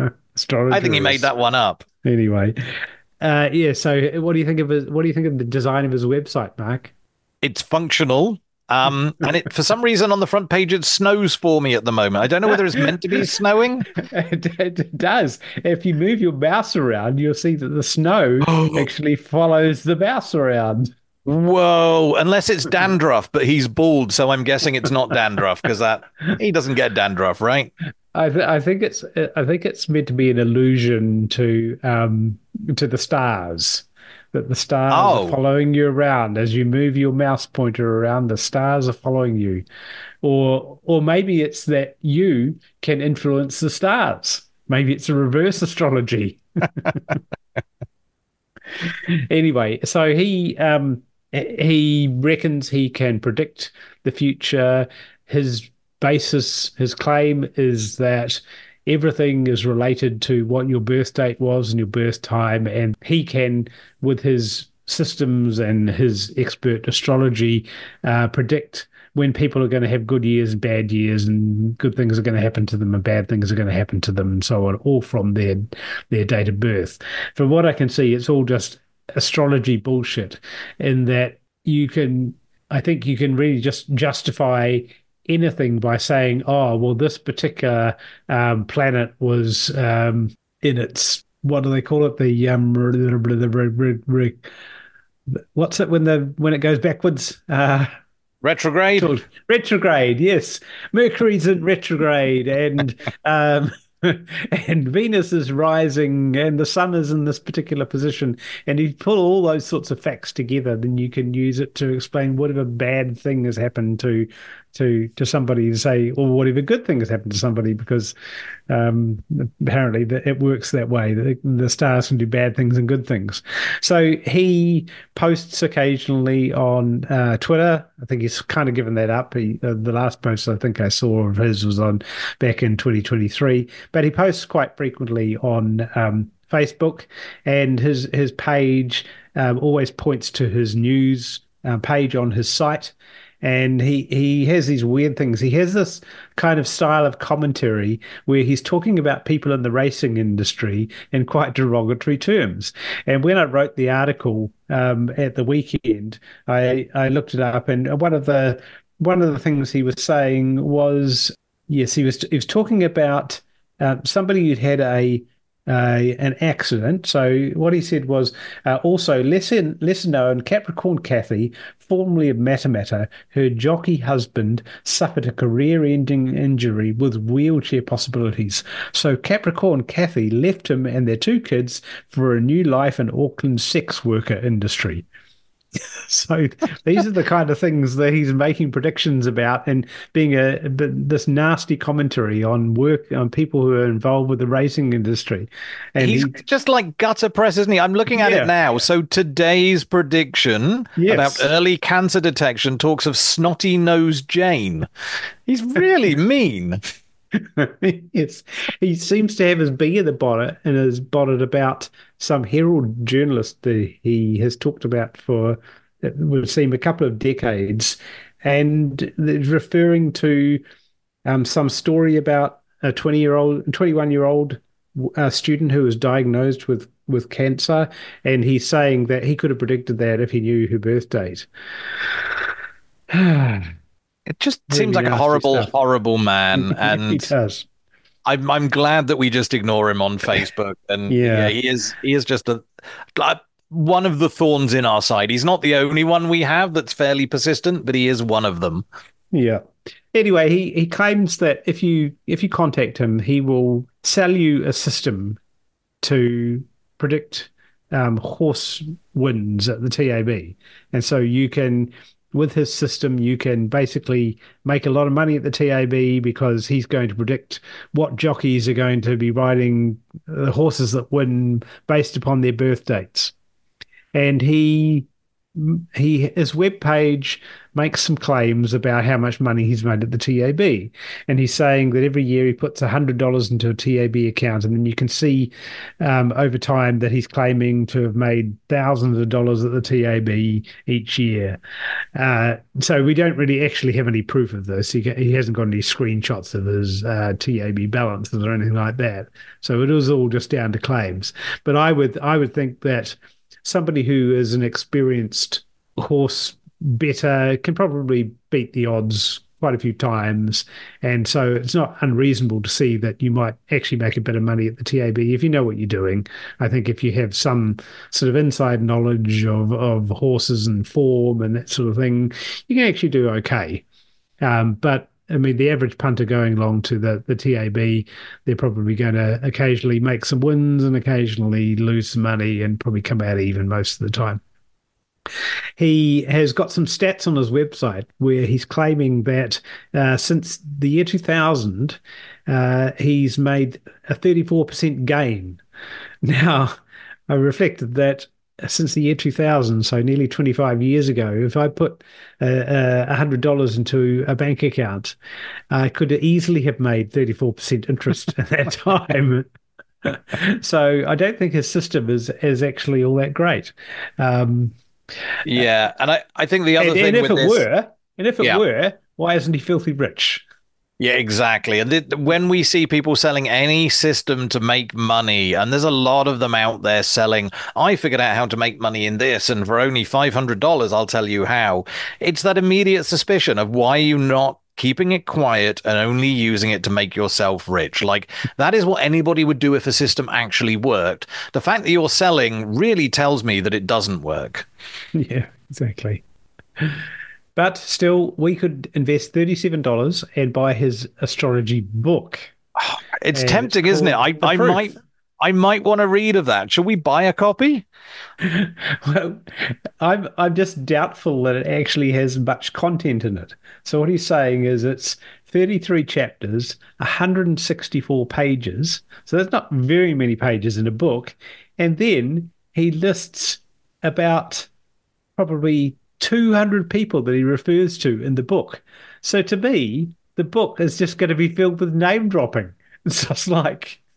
I think he made that one up. Anyway, uh, yeah. So, what do you think of his, what do you think of the design of his website, Mark? It's functional, um, and it for some reason on the front page it snows for me at the moment. I don't know whether it's meant to be snowing. it, it does. If you move your mouse around, you'll see that the snow actually follows the mouse around. Whoa! Unless it's dandruff, but he's bald, so I'm guessing it's not dandruff because that he doesn't get dandruff, right? I, th- I think it's I think it's meant to be an allusion to um to the stars, that the stars oh. are following you around as you move your mouse pointer around. The stars are following you, or or maybe it's that you can influence the stars. Maybe it's a reverse astrology. Anyway, so he um he reckons he can predict the future. His basis, his claim is that everything is related to what your birth date was and your birth time, and he can, with his systems and his expert astrology, uh, predict when people are going to have good years and bad years, and good things are going to happen to them and bad things are going to happen to them, and so on, all from their their date of birth. From what I can see, it's all just astrology bullshit, in that you can, I think you can really just justify anything by saying, oh, well, this particular um, planet was um, in its, what do they call it? The um, what's it when the when it goes backwards? Uh, retrograde. Retrograde. Yes, Mercury's in retrograde, and um, and Venus is rising, and the sun is in this particular position. And you pull all those sorts of facts together, then you can use it to explain whatever bad thing has happened to to to somebody, to say, or whatever good thing has happened to somebody, because um, apparently the, it works that way. The, the stars can do bad things and good things. So he posts occasionally on uh, Twitter. I think he's kind of given that up. He, uh, the last post I think I saw of his was on back in twenty twenty-three, but he posts quite frequently on um, Facebook, and his his page um, always points to his news uh, page on his site. And he, he has these weird things. He has this kind of style of commentary where he's talking about people in the racing industry in quite derogatory terms. And when I wrote the article um, at the weekend, I, I looked it up, and one of the one of the things he was saying was, yes, he was he was talking about uh, somebody who'd had a Uh, an accident. So what he said was uh, also lesser, lesser known Capricorn Kathy, formerly of Matamata, her jockey husband suffered a career-ending injury with wheelchair possibilities. So Capricorn Kathy left him and their two kids for a new life in Auckland's sex worker industry. So these are the kind of things that he's making predictions about, and being a this nasty commentary on work on people who are involved with the racing industry. And he's he, just like gutter press, isn't he? I'm looking at Yeah. it now. So today's prediction Yes. about early cancer detection talks of snotty nosed Jane. He's really mean. yes, he seems to have his bee in the bonnet and has bonnet about some Herald journalist that he has talked about for, it would seem, a couple of decades, and referring to um, some story about a twenty-year-old, twenty-one-year-old uh, student who was diagnosed with, with cancer, and he's saying that he could have predicted that if he knew her birth date. It just Really seems like a nasty horrible, stuff. horrible man. he And does. I'm I'm glad that we just ignore him on Facebook. And Yeah. yeah, he is he is just a like one of the thorns in our side. He's not the only one we have that's fairly persistent, but he is one of them. Yeah. Anyway, he, he claims that if you if you contact him, he will sell you a system to predict um, horse wins at the T A B, and so you can, with his system, you can basically make a lot of money at the T A B because he's going to predict what jockeys are going to be riding the horses that win based upon their birth dates. And he he his webpage makes some claims about how much money he's made at the T A B, and he's saying that every year he puts a hundred dollars into a T A B account, and then you can see um, over time that he's claiming to have made thousands of dollars at the T A B each year. Uh, so we don't really actually have any proof of this. He, he hasn't got any screenshots of his uh, T A B balances or anything like that. So it is all just down to claims. But I would I would think that somebody who is an experienced horse better can probably beat the odds quite a few times, and so it's not unreasonable to see that you might actually make a bit of money at the T A B if you know what you're doing. I think if you have some sort of inside knowledge of, of horses and form and that sort of thing, you can actually do okay. Um, but I mean, the average punter going along to the, the T A B, they're probably going to occasionally make some wins and occasionally lose some money and probably come out even most of the time. He has got some stats on his website where he's claiming that uh, since the year two thousand, uh, he's made a thirty-four percent gain. Now, I reflected that since the year two thousand, so nearly twenty-five years ago, if I put uh, uh, one hundred dollars into a bank account, I could easily have made thirty-four percent interest at that time. So I don't think his system is, is actually all that great. Um, Yeah, and I, I think the other and, thing and if with it this, were, and if it Yeah. were, why isn't he filthy rich? yeah, exactly. And th- when we see people selling any system to make money, and there's a lot of them out there selling, I figured out how to make money in this, and for only five hundred dollars, I'll tell you how. It's that immediate suspicion of why you not keeping it quiet and only using it to make yourself rich. Like, that is what anybody would do if a system actually worked. The fact that you're selling really tells me that it doesn't work. Yeah, exactly. But still, we could invest thirty-seven dollars and buy his astrology book. It's And tempting, it's isn't it? called I, The I Proof. might I might want to read of that. Should we buy a copy? Well, I'm I'm just doubtful that it actually has much content in it. So what he's saying is it's thirty-three chapters, one hundred sixty-four pages. So that's not very many pages in a book. And then he lists about probably two hundred people that he refers to in the book. So to me, the book is just going to be filled with name dropping. It's just like,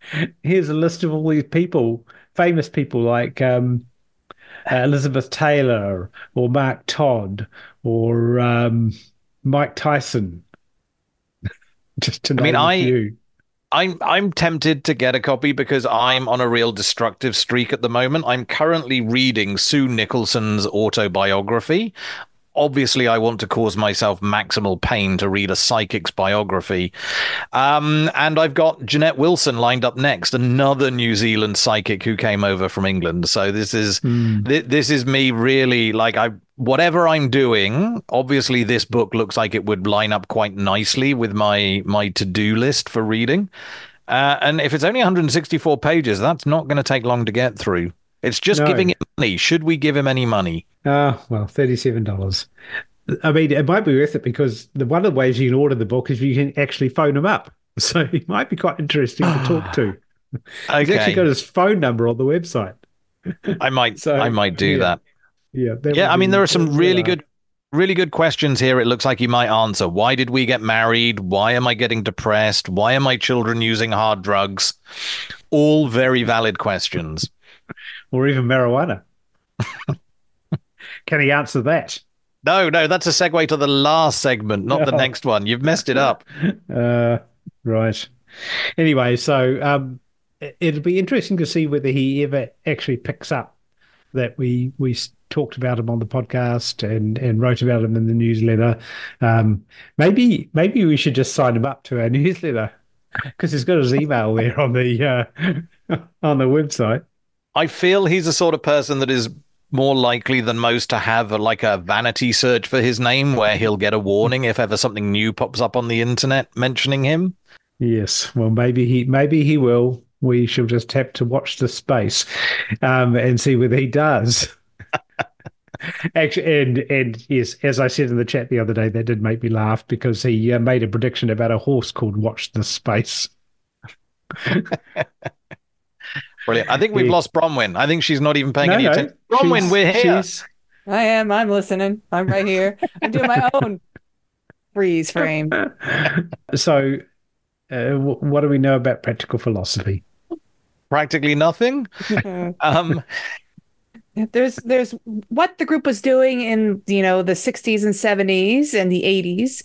here's a list of all these people, famous people like um, uh, Elizabeth Taylor or Mark Todd or um, Mike Tyson, just to I mean, name a I few. I'm I'm tempted to get a copy because I'm on a real destructive streak at the moment. I'm currently reading Sue Nicholson's autobiography. Obviously, I want to cause myself maximal pain to read a psychic's biography. Um, and I've got Jeanette Wilson lined up next, another New Zealand psychic who came over from England. So this is Mm. th- this is me really like I whatever I'm doing. Obviously, this book looks like it would line up quite nicely with my my to-do list for reading. Uh, and if it's only one hundred sixty-four pages, that's not going to take long to get through. It's just No. giving him money. Should we give him any money? Ah, well, thirty-seven dollars. I mean, it might be worth it because the one of the ways you can order the book is you can actually phone him up. So he might be quite interesting to talk to. He's actually got Okay, his phone number on the website. I might So I might do yeah, that. yeah, that Yeah, would I mean, be there are that would some be really allowed. good, really good questions here. It looks like you might answer. Why did we get married? Why am I getting depressed? Why are my children using hard drugs? All very valid questions. Or even marijuana. Can he answer that? No, no, that's a segue to the last segment, not the Oh. next one. You've messed it up. Uh, right. Anyway, so um, it- it'll be interesting to see whether he ever actually picks up that we we s- talked about him on the podcast and and wrote about him in the newsletter. Um, maybe maybe we should just sign him up to our newsletter because he's got his email there on the uh, on the website. I feel he's the sort of person that is more likely than most to have a, like a vanity search for his name where he'll get a warning if ever something new pops up on the internet mentioning him. Yes, well, maybe he maybe he will. We shall just have to watch the space um, and see whether he does. Actually, and and yes, as I said in the chat the other day, that did make me laugh because he uh, made a prediction about a horse called Watch the Space. Brilliant. I think we've Yeah. lost Bronwyn. I think she's not even paying No, any no, attention. Bronwyn, she's, we're here. she's I am. I'm listening. I'm right here. I'm doing my own freeze frame. so. Uh, wh- what do we know about practical philosophy? Practically nothing. Um, There's there's what the group was doing in, you know, the sixties and seventies and the eighties,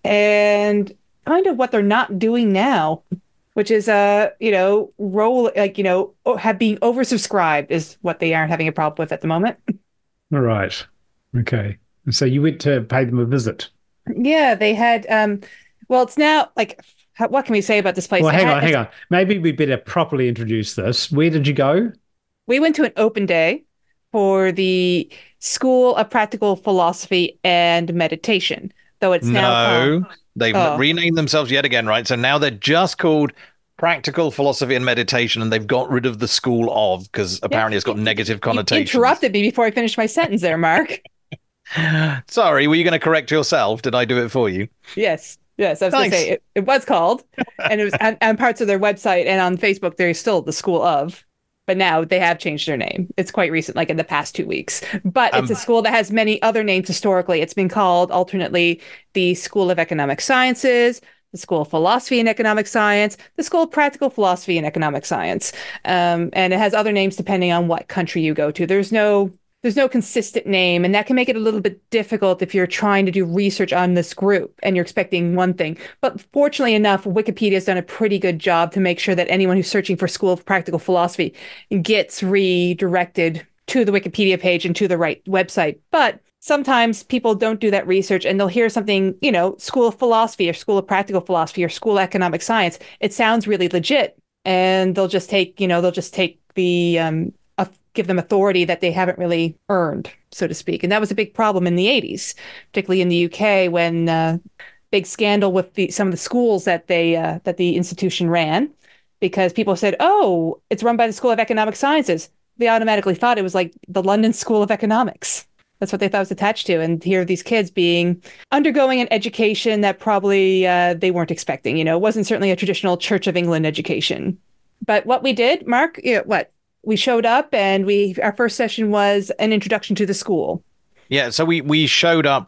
and kind of what they're not doing now, which is uh, you know, roll like, you know, o- have being oversubscribed is what they aren't having a problem with at the moment. All right. Okay. So you went to pay them a visit. Yeah, they had um well, it's now like how, what can we say about this place? Well, It hang had- on, hang on. Maybe we better properly introduce this. Where did you go? We went to an open day for the School of Practical Philosophy and Meditation, though it's now no, called, they've Oh. renamed themselves yet again, right? So now they're just called Practical Philosophy and Meditation, and they've got rid of the school of because apparently it's got negative you connotations. interrupted me before I finished my sentence there, Mark. Sorry, were you going to correct yourself? Did I do it for you? Yes, yes, I was going to Nice. say it, it was called, and it was and, and parts of their website and on Facebook they're still the School of, but now they have changed their name. It's quite recent, like in the past two weeks. But it's Um, a school that has many other names historically. It's been called alternately the School of Economic Sciences, the School of Philosophy and Economic Science, the School of Practical Philosophy and Economic Science, um, and it has other names depending on what country you go to. There's no there's no consistent name, and that can make it a little bit difficult if you're trying to do research on this group and you're expecting one thing. But fortunately enough, Wikipedia has done a pretty good job to make sure that anyone who's searching for School of Practical Philosophy gets redirected to the Wikipedia page and to the right website. But sometimes people don't do that research and they'll hear something, you know, School of Philosophy or School of Practical Philosophy or School of Economic Science. It sounds really legit, and they'll just take, you know, they'll just take the um, give them authority that they haven't really earned, so to speak. And that was a big problem in the eighties, particularly in the U K when uh, big scandal with the, some of the schools that they uh, that the institution ran, because people said, "Oh, it's run by the School of Economic Sciences." They automatically thought it was like the London School of Economics. That's what they thought it was attached to. And here are these kids being undergoing an education that probably uh, they weren't expecting. You know, it wasn't certainly a traditional Church of England education. But what we did, Mark, you know, what? We showed up and we our first session was an introduction to the school. Yeah, so we we showed up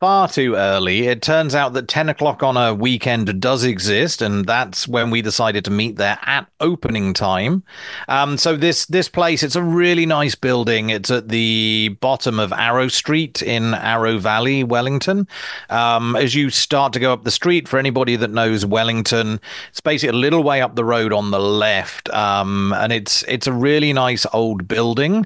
far too early. It turns out that ten o'clock on a weekend does exist, and that's when we decided to meet there at opening time. Um, so this this place, it's a really nice building. It's at the bottom of Arrow Street in Arrow Valley, Wellington. Um, as you start to go up the street, for anybody that knows Wellington, it's basically a little way up the road on the left, um, and it's it's a really nice old building.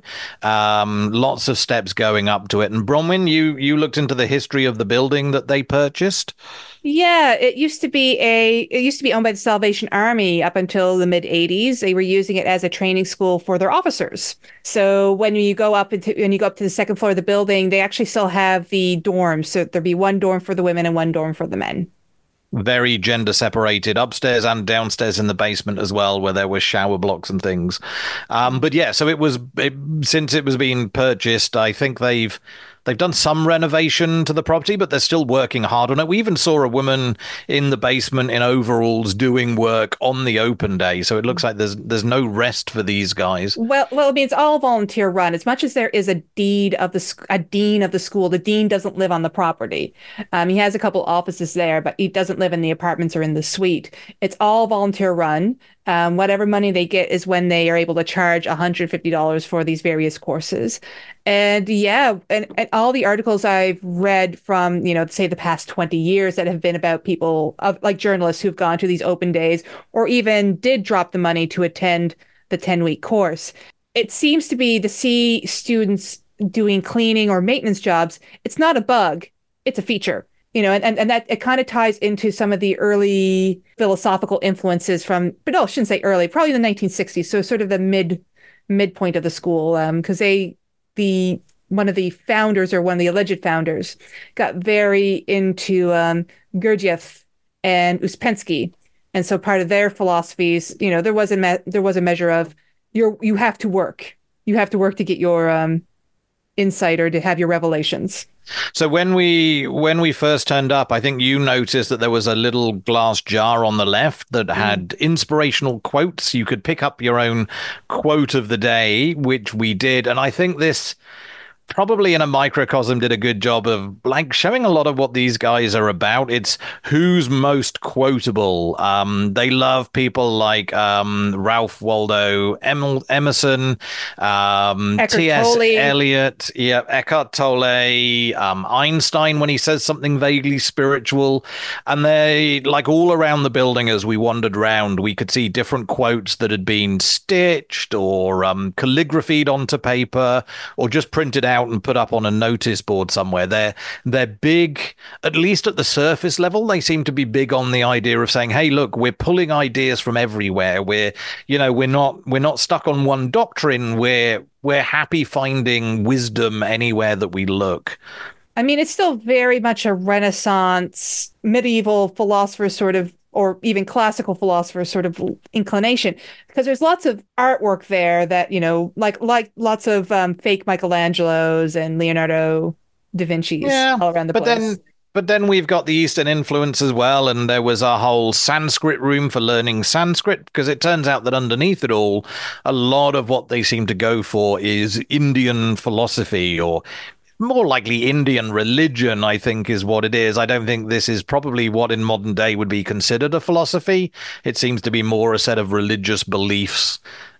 Um, lots of steps going up to it. And Bronwyn, you you looked into the history of the building that they purchased. Yeah, it used to be a it used to be owned by the Salvation Army up until the mid eighties. They were using it as a training school for their officers. So when you go up into when you go up to the second floor of the building, they actually still have the dorms. So there'd be one dorm for the women and one dorm for the men. Very gender separated, upstairs and downstairs in the basement as well, where there were shower blocks and things. Um, but yeah, so it was it, since it was being purchased, I think they've they've done some renovation to the property, but they're still working hard on it. We even saw a woman in the basement in overalls doing work on the open day, so it looks like there's there's no rest for these guys. Well, well, I mean, it's all volunteer run. As much as there is a deed of the a dean of the school, the dean doesn't live on the property. Um, he has a couple offices there, but he doesn't live in the apartments or in the suite. It's all volunteer run. Um, whatever money they get is when they are able to charge one hundred fifty dollars for these various courses. And yeah, and, and all the articles I've read from, you know, say the past twenty years that have been about people of like journalists who've gone to these open days or even did drop the money to attend the ten week course. It seems to be to see students doing cleaning or maintenance jobs. It's not a bug, it's a feature. You know, and, and, and that it kind of ties into some of the early philosophical influences from, but no, I shouldn't say early, probably the nineteen sixties. So sort of the mid midpoint of the school, because um, they, the one of the founders or one of the alleged founders got very into um, Gurdjieff and Uspensky. And so part of their philosophies, you know, there was a me- there was a measure of you're, you have to work. You have to work to get your um, insight or to have your revelations. So when we when we first turned up, I think you noticed that there was a little glass jar on the left that had mm. inspirational quotes. You could pick up your own quote of the day, which we did. And I think this probably in a microcosm did a good job of like showing a lot of what these guys are about. It's who's most quotable. Um, they love people like um, Ralph Waldo em- Emerson, um, T S Eliot, yeah, Eckhart Tolle, um, Einstein when he says something vaguely spiritual. And they like all around the building as we wandered around, we could see different quotes that had been stitched or um, calligraphied onto paper or just printed out and put up on a notice board somewhere. They're they're big, at least at the surface level. They seem to be big on the idea of saying, "Hey, look, we're pulling ideas from everywhere. We're, you know, we're not we're not stuck on one doctrine. We're we're happy finding wisdom anywhere that we look." I mean, it's still very much a Renaissance, medieval philosopher sort of, or even classical philosopher sort of inclination, because there's lots of artwork there that, you know, like like lots of um, fake Michelangelos and Leonardo da Vinci's yeah, all around the but place. Then, but then we've got the Eastern influence as well, and there was a whole Sanskrit room for learning Sanskrit, because it turns out that underneath it all, a lot of what they seem to go for is Indian philosophy, or more likely Indian religion, I think, is what it is. I don't think this is probably what in modern day would be considered a philosophy. It seems to be more a set of religious beliefs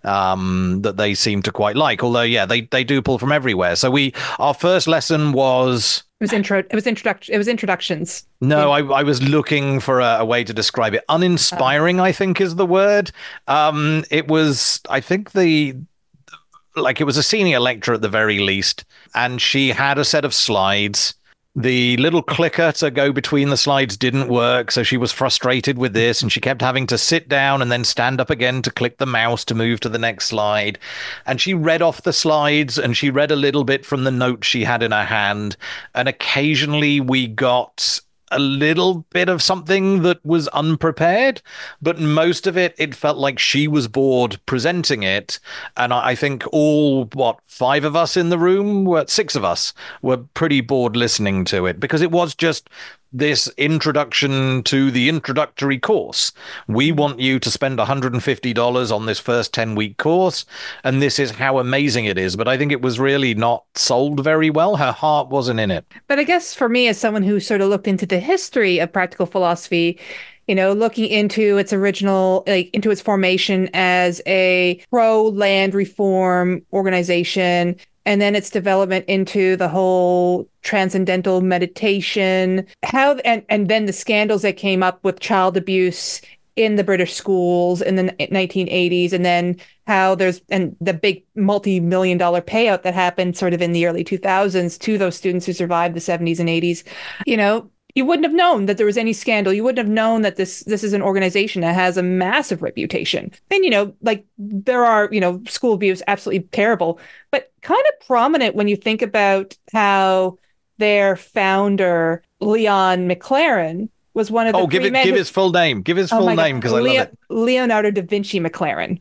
um, that they seem to quite like. Although, yeah, they, they do pull from everywhere. So we, our first lesson was... It was intro. It was introduction. It was introductions. No, I, I was looking for a, a way to describe it. Uninspiring, uh, I think, is the word. Um, it was, I think the... Like it was a senior lecturer at the very least, and she had a set of slides. The little clicker to go between the slides didn't work, so she was frustrated with this, and she kept having to sit down and then stand up again to click the mouse to move to the next slide. And she read off the slides, and she read a little bit from the notes she had in her hand, and occasionally we got a little bit of something that was unprepared, but most of it, it felt like she was bored presenting it. And I think all, what, five of us in the room, were six of us, were pretty bored listening to it, because it was just this introduction to the introductory course. We want you to spend one hundred fifty dollars on this first ten-week course, and this is how amazing it is. But I think it was really not sold very well. Her heart wasn't in it. But I guess for me, as someone who sort of looked into the history of practical philosophy, you know, looking into its original, like into its formation as a pro-land reform organization, and then its development into the whole transcendental meditation, how and, and then the scandals that came up with child abuse in the British schools in the nineteen eighties, and then how there's and the big multi-million dollar payout that happened sort of in the early two thousands to those students who survived the seventies and eighties. You know, you wouldn't have known that there was any scandal. You wouldn't have known that this this is an organization that has a massive reputation. And, you know, like there are, you know, school abuse, absolutely terrible, but kind of prominent when you think about how their founder, Leon McLaren, was one of the oh, give it, give who, his full name. Give his full oh name because I love it. Leonardo da Vinci McLaren.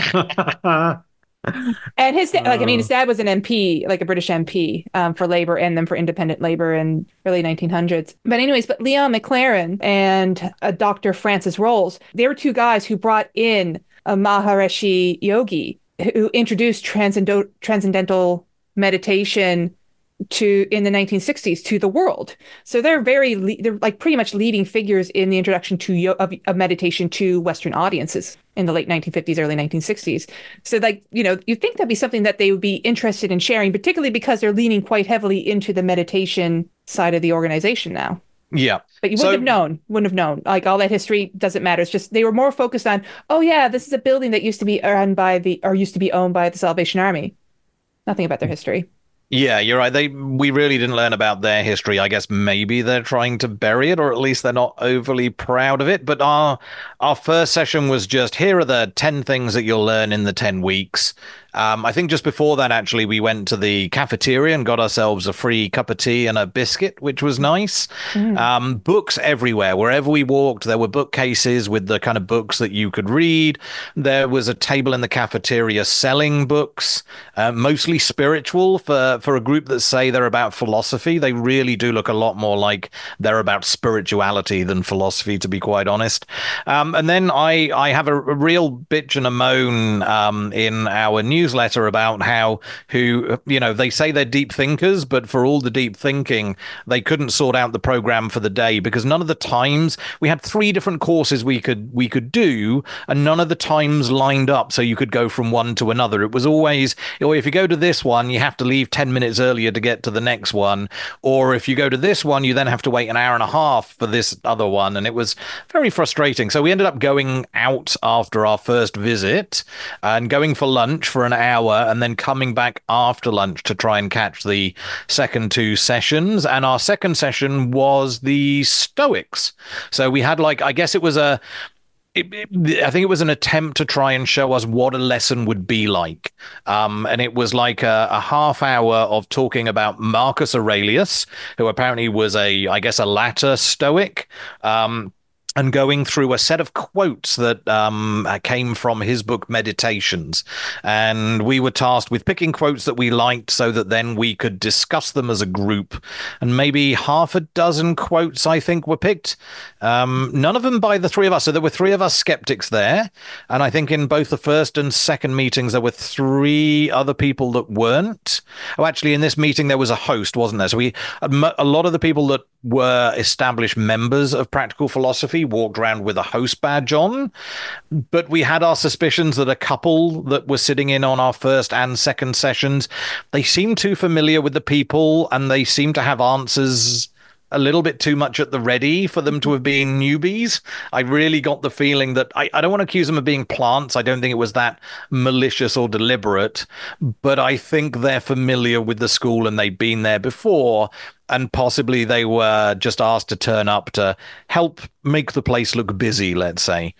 And his dad, like, I mean, his dad was an M P, like a British M P um, for Labour and then for independent Labour in early nineteen hundreds. But anyways, but Leon McLaren and uh, Doctor Francis Rolls, they were two guys who brought in a Maharishi Yogi who introduced transcend- transcendental meditation to in the nineteen sixties to the world. So they're very le- they're like pretty much leading figures in the introduction to yo- of, of meditation to Western audiences in the late nineteen fifties, early nineteen sixties. So like, you know, you'd think that'd be something that they would be interested in sharing, particularly because they're leaning quite heavily into the meditation side of the organization now. Yeah. But you wouldn't so, have known, wouldn't have known. Like all that history doesn't matter. It's just they were more focused on, oh yeah, this is a building that used to be run by the or used to be owned by the Salvation Army. Nothing about their history. Yeah, you're right. They we really didn't learn about their history. I guess maybe they're trying to bury it, or at least they're not overly proud of it. But our our first session was just, here are the ten things that you'll learn in the ten weeks. Um, I think just before that, actually, we went to the cafeteria and got ourselves a free cup of tea and a biscuit, which was nice. Mm. Um, books everywhere. Wherever we walked, there were bookcases with the kind of books that you could read. There was a table in the cafeteria selling books, uh, mostly spiritual. For, for a group that say they're about philosophy, they really do look a lot more like they're about spirituality than philosophy, to be quite honest. Um, and then I, I have a, a real bitch and a moan um, in our news newsletter about how who you know they say they're deep thinkers, but for all the deep thinking they couldn't sort out the program for the day because none of the times we had three different courses we could we could do and none of the times lined up so you could go from one to another. It was always, or if you go to this one you have to leave ten minutes earlier to get to the next one, or if you go to this one you then have to wait an hour and a half for this other one, and it was very frustrating. So we ended up going out after our first visit and going for lunch for an hour and then coming back after lunch to try and catch the second two sessions. And our second session was the Stoics. So we had like, I guess it was a It, it, I think it was an attempt to try and show us what a lesson would be like. Um, and it was like a, a half hour of talking about Marcus Aurelius, who apparently was a, I guess, a latter Stoic. Um, and going through a set of quotes that um, came from his book Meditations. And we were tasked with picking quotes that we liked so that then we could discuss them as a group. And maybe half a dozen quotes, I think, were picked. Um, none of them by the three of us. So there were three of us skeptics there. And I think in both the first and second meetings, there were three other people that weren't. Oh, actually, in this meeting, there was a host, wasn't there? So we a lot of the people that were established members of Practical Philosophy walked around with a host badge on, but we had our suspicions that a couple that were sitting in on our first and second sessions, they seemed too familiar with the people and they seemed to have answers a little bit too much at the ready for them to have been newbies. I really got the feeling that I, I don't want to accuse them of being plants. I don't think it was that malicious or deliberate, but I think they're familiar with the school and they've been there before. And possibly they were just asked to turn up to help make the place look busy, let's say.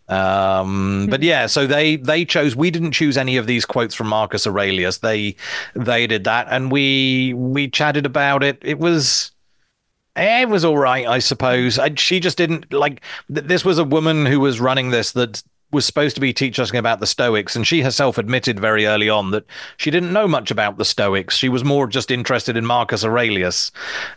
Um, but yeah, so they they chose. We didn't choose any of these quotes from Marcus Aurelius. They they did that, and we we chatted about it. It was. It was all right, I suppose. I, she just didn't like. Th- this was a woman who was running this that was supposed to be teaching us about the Stoics, and she herself admitted very early on that she didn't know much about the Stoics. She was more just interested in Marcus Aurelius.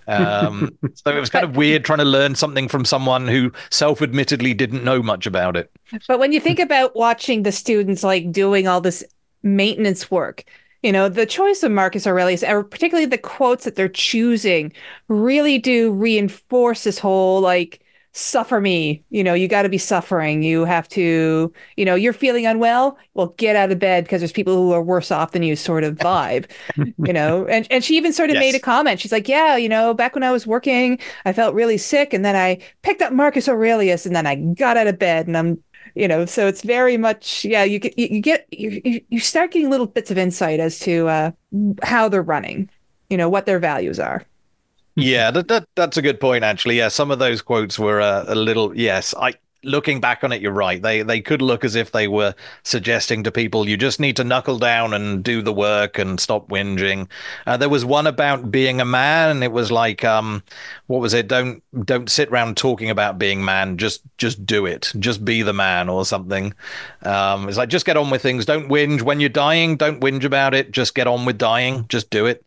Um, so it was kind of weird trying to learn something from someone who self-admittedly didn't know much about it. But when you think about watching the students like doing all this maintenance work, you know, the choice of Marcus Aurelius, or particularly the quotes that they're choosing, really do reinforce this whole like, suffer me, you know, you got to be suffering. You have to, you know, you're feeling unwell. Well, get out of bed because there's people who are worse off than you sort of vibe, you know. And and she even sort of yes. made a comment. She's like, yeah, you know, back when I was working, I felt really sick. And then I picked up Marcus Aurelius and then I got out of bed and I'm, you know, so it's very much, yeah, you get, you get, you, you start getting little bits of insight as to uh, how they're running, you know, what their values are. Yeah, that, that that's a good point, actually. Yeah, some of those quotes were uh, a little, yes, I looking back on it, you're right. They they could look as if they were suggesting to people, you just need to knuckle down and do the work and stop whinging. Uh, there was one about being a man, and it was like, um, what was it? Don't don't sit around talking about being man. Just just do it. Just be the man or something. Um, it's like, just get on with things. Don't whinge when you're dying. Don't whinge about it. Just get on with dying. Just do it.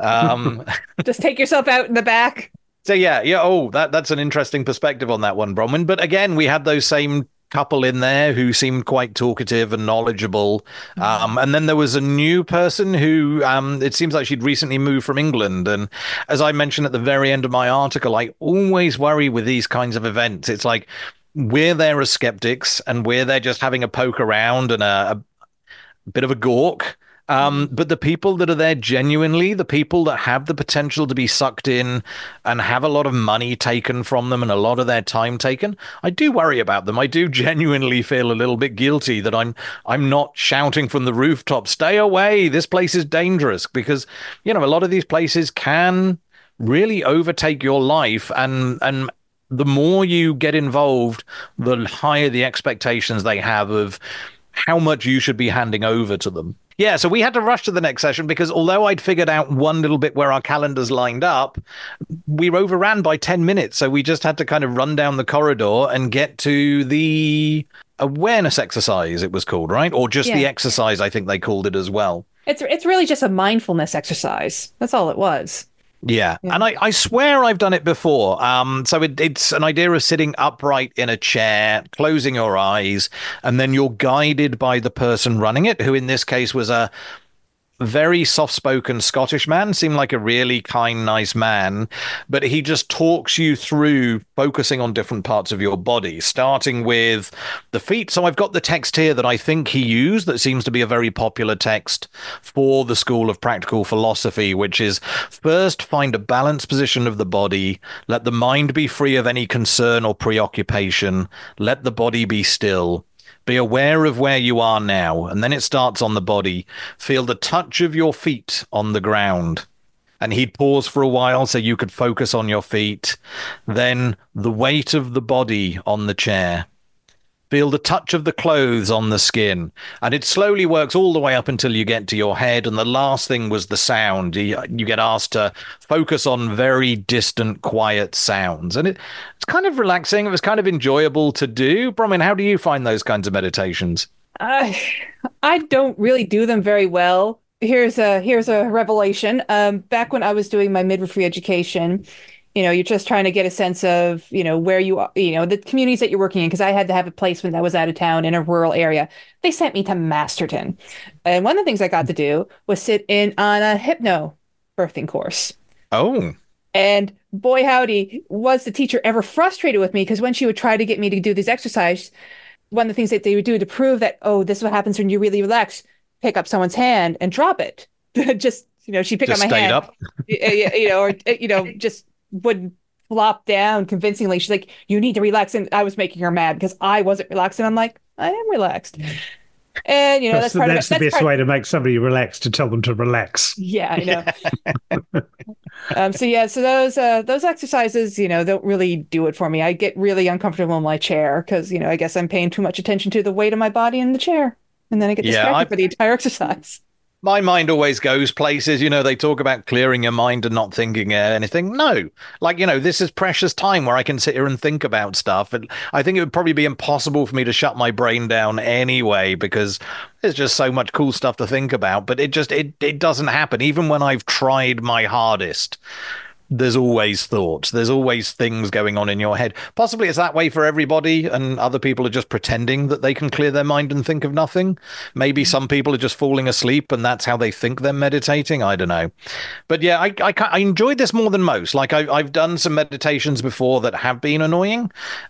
Um, just take yourself out in the back. So yeah, yeah. Oh, that that's an interesting perspective on that one, Bronwyn. But again, we had those same couple in there who seemed quite talkative and knowledgeable. Um, and then there was a new person who um, it seems like she'd recently moved from England. And as I mentioned at the very end of my article, I always worry with these kinds of events. It's like we're there as skeptics, and we're there just having a poke around and a, a bit of a gawk. Um, but the people that are there genuinely, the people that have the potential to be sucked in and have a lot of money taken from them and a lot of their time taken, I do worry about them. I do genuinely feel a little bit guilty that I'm I'm not shouting from the rooftop, stay away, this place is dangerous, because, you know, a lot of these places can really overtake your life, and and the more you get involved, the higher the expectations they have of how much you should be handing over to them. Yeah, so we had to rush to the next session because although I'd figured out one little bit where our calendars lined up, we were overran by ten minutes. So we just had to kind of run down the corridor and get to the awareness exercise, it was called, right? Or just yeah. the exercise, I think they called it as well. It's it's really just a mindfulness exercise. That's all it was. Yeah. yeah. And I, I swear I've done it before. Um, so it, it's an idea of sitting upright in a chair, closing your eyes, and then you're guided by the person running it, who in this case was a very soft-spoken Scottish man, seemed like a really kind, nice man, but he just talks you through focusing on different parts of your body, starting with the feet. So I've got the text here that I think he used that seems to be a very popular text for the School of Practical Philosophy, which is, first find a balanced position of the body, let the mind be free of any concern or preoccupation, let the body be still. Be aware of where you are now. And then it starts on the body. Feel the touch of your feet on the ground. And he'd pause for a while so you could focus on your feet. Then the weight of the body on the chair. Feel the touch of the clothes on the skin. And it slowly works all the way up until you get to your head. And the last thing was the sound. You, you get asked to focus on very distant, quiet sounds. And it, it's kind of relaxing. It was kind of enjoyable to do. Bronwyn, how do you find those kinds of meditations? Uh, I don't really do them very well. Here's a, here's a revelation. Um, back when I was doing my midwifery education, you know, you're just trying to get a sense of, you know, where you are, you know, the communities that you're working in, because I had to have a placement that was out of town in a rural area. They sent me to Masterton. And one of the things I got to do was sit in on a hypno birthing course. Oh. And boy, howdy, was the teacher ever frustrated with me, because when she would try to get me to do this exercise, one of the things that they would do to prove that, oh, this is what happens when you really relax, pick up someone's hand and drop it. Just, you know, she'd pick just up my hand. Up. you know, or, you know, just would flop down convincingly. She's like, you need to relax. And I was making her mad because I wasn't relaxed. And I'm like, I am relaxed. And, you know, that's, that's, part that's of the that's best part... way to make somebody relax, to tell them to relax. Yeah, I know. um, so, yeah, so those uh, those exercises, you know, don't really do it for me. I get really uncomfortable in my chair because, you know, I guess I'm paying too much attention to the weight of my body in the chair. And then I get distracted yeah, I... for the entire exercise. My mind always goes places. You know, they talk about clearing your mind and not thinking anything. No, like, you know, this is precious time where I can sit here and think about stuff. And I think it would probably be impossible for me to shut my brain down anyway, because there's just so much cool stuff to think about. But it just, it, it doesn't happen. Even when I've tried my hardest, there's always thoughts. There's always things going on in your head. Possibly it's that way for everybody, and other people are just pretending that they can clear their mind and think of nothing. Maybe some people are just falling asleep, and that's how they think they're meditating. I don't know. But yeah, I I, I enjoyed this more than most. Like I, I've done some meditations before that have been annoying.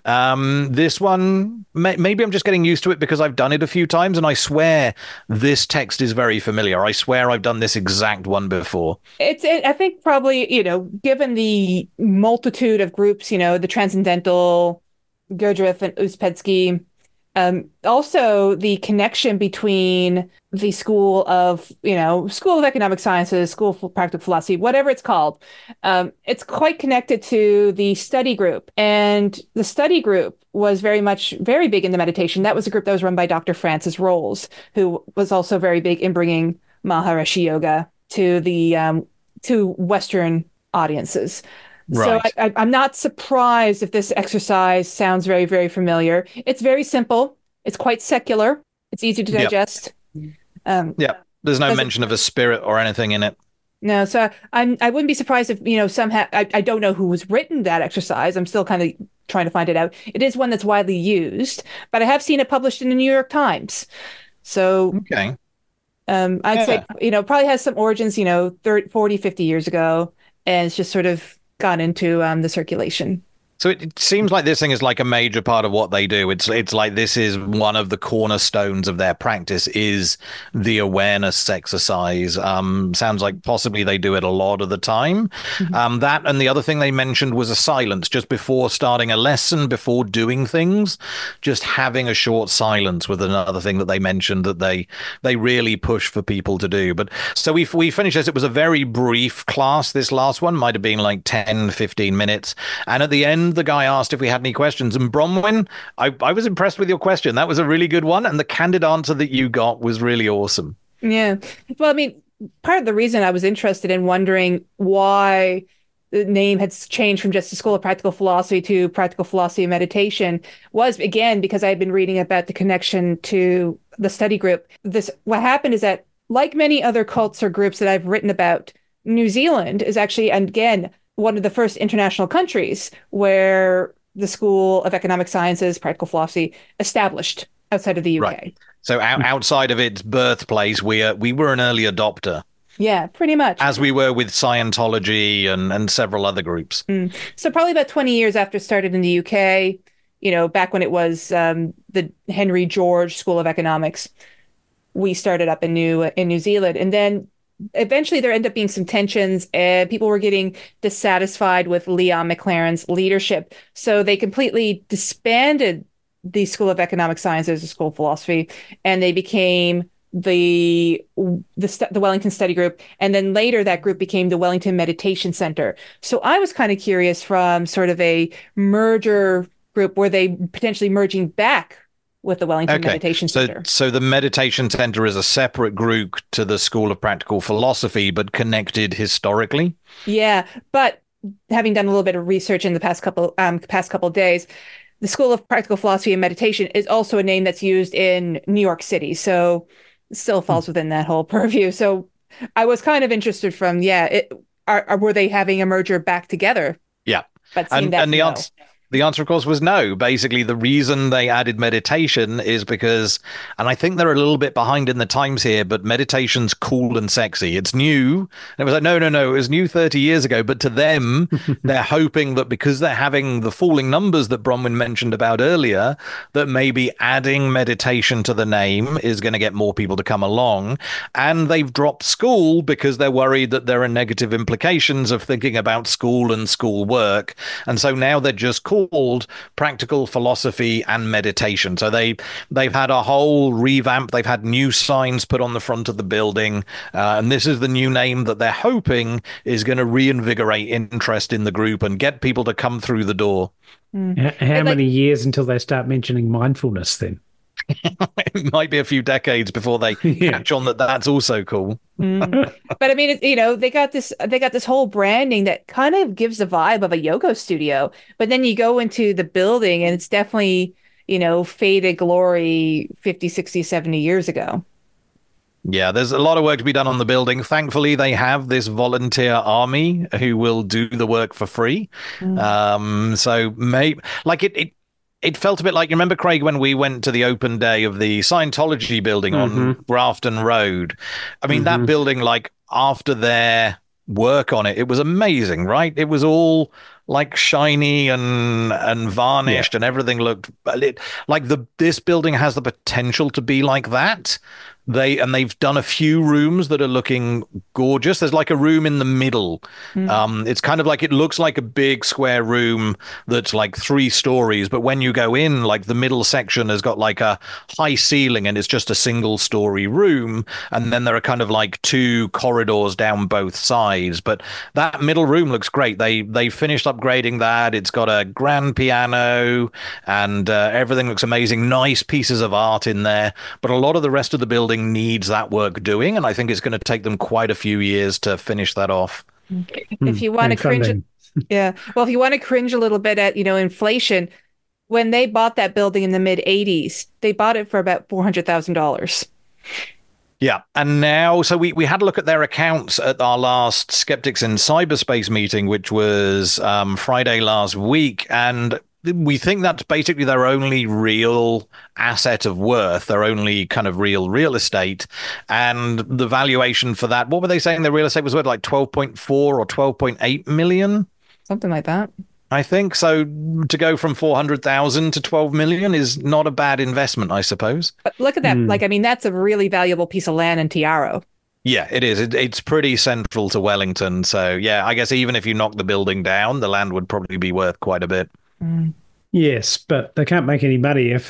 Um, this one, may, maybe I'm just getting used to it because I've done it a few times, and I swear this text is very familiar. I swear I've done this exact one before. It's, it, I think probably, you know, given the multitude of groups, you know, the Transcendental, Gurdjieff and Ouspensky, um, also the connection between the School of, you know, School of Economic Sciences, School of Practical Philosophy, whatever it's called, um, it's quite connected to the study group. And the study group was very much, very big into meditation. That was a group that was run by Doctor Francis Rolls, who was also very big in bringing Maharishi Yoga to the um, to Western audiences. Right. So I, I, I'm not surprised if this exercise sounds very, very familiar. It's very simple. It's quite secular. It's easy to digest. Yep. Um, yeah, there's no mention of a spirit or anything in it. No, so I'm I wouldn't be surprised if, you know, somehow I, I don't know who has written that exercise. I'm still kind of trying to find it out. It is one that's widely used, but I have seen it published in the New York Times. So okay. Um, I'd yeah. say, you know, probably has some origins, you know, thirty, forty, fifty years ago, and it's just sort of gone into um, the circulation. So it, it seems like this thing is like a major part of what they do. It's it's like this is one of the cornerstones of their practice is the awareness exercise. Um, sounds like possibly they do it a lot of the time. Mm-hmm. Um, that and the other thing they mentioned was a silence just before starting a lesson, before doing things, just having a short silence with another thing that they mentioned that they they really push for people to do. But so we we finished this. It was a very brief class. This last one might have been like ten, fifteen minutes. And at the end, the guy asked if we had any questions. And Bronwyn, I, I was impressed with your question. That was a really good one. And the candid answer that you got was really awesome. Yeah. Well, I mean, part of the reason I was interested in wondering why the name had changed from just the School of Practical Philosophy to Practical Philosophy and Meditation was, again, because I had been reading about the connection to the study group. This, what happened is that, like many other cults or groups that I've written about, New Zealand is actually, and again, one of the first international countries where the School of Economic Sciences, Practical Philosophy, established outside of the U K. Right. So out, outside of its birthplace, we uh, we were an early adopter. Yeah, pretty much. As we were with Scientology and, and several other groups. Mm. So probably about twenty years after it started in the U K, you know, back when it was um, the Henry George School of Economics, we started up in New in New Zealand. And then eventually there ended up being some tensions and people were getting dissatisfied with Leon McLaren's leadership. So they completely disbanded the School of Economic Sciences, the School of Philosophy, and they became the the, the Wellington Study Group. And then later that group became the Wellington Meditation Center. So I was kind of curious from sort of a merger group, were they potentially merging back with the Wellington okay. Meditation so, Center? So the Meditation Center is a separate group to the School of Practical Philosophy, but connected historically? Yeah, but having done a little bit of research in the past couple um, past couple of days, the School of Practical Philosophy and Meditation is also a name that's used in New York City, so it still falls within that whole purview. So I was kind of interested from, yeah, it, are, are were they having a merger back together? Yeah, but and, that and the no. answer. The answer, of course, was no. Basically, the reason they added meditation is because, and I think they're a little bit behind in the times here, but meditation's cool and sexy. It's new. And it was like, no, no, no, it was new thirty years ago. But to them, they're hoping that because they're having the falling numbers that Bronwyn mentioned about earlier, that maybe adding meditation to the name is going to get more people to come along. And they've dropped school because they're worried that there are negative implications of thinking about school and school work. And so now they're just called Practical Philosophy and Meditation. So they they've had a whole revamp. They've had new signs put on the front of the building, uh, and this is the new name that they're hoping is going to reinvigorate interest in the group and get people to come through the door. Mm. How, how many like, years until they start mentioning mindfulness then? It might be a few decades before they Yeah. catch on that that's also cool. Mm. But I mean, it, you know, they got this they got this whole branding that kind of gives the vibe of a yoga studio. But then you go into the building and it's definitely, you know, faded glory fifty, sixty, seventy years ago. Yeah, there's a lot of work to be done on the building. Thankfully, they have this volunteer army who will do the work for free. Mm. Um, so maybe like it, it it felt a bit like, you remember, Craig, when we went to the open day of the Scientology building on Mhm. Grafton Road. I mean, that Mhm. building, like after their work on it, it was amazing, right? It was all like shiny and and varnished, and everything looked it, like the this building has the potential to be like that. They and they've done a few rooms that are looking gorgeous. There's like a room in the middle. Mm. Um, it's kind of like, it looks like a big square room that's like three stories, but when you go in, like the middle section has got like a high ceiling and it's just a single story room. And then there are kind of like two corridors down both sides. But that middle room looks great. They they finished upgrading that. It's got a grand piano and uh, everything looks amazing. Nice pieces of art in there. But a lot of the rest of the building needs that work doing, and I think it's going to take them quite a few years to finish that off. If you want to And cringe, funding. yeah. Well, if you want to cringe a little bit at, you know, inflation, when they bought that building in the mid eighties, they bought it for about four hundred thousand dollars. Yeah, and now, so we, we had a look at their accounts at our last Skeptics in Cyberspace meeting, which was um, Friday last week, and we think that's basically their only real asset of worth, their only kind of real real estate. And the valuation for that, what were they saying their real estate was worth, like twelve point four or twelve point eight million? Something like that. I think. So to go from four hundred thousand to twelve million is not a bad investment, I suppose. But look at that. Mm. Like, I mean, that's a really valuable piece of land in Tiaro. Yeah, it is. It, it's pretty central to Wellington. So yeah, I guess even if you knock the building down, the land would probably be worth quite a bit. Mm. Yes, but they can't make any money if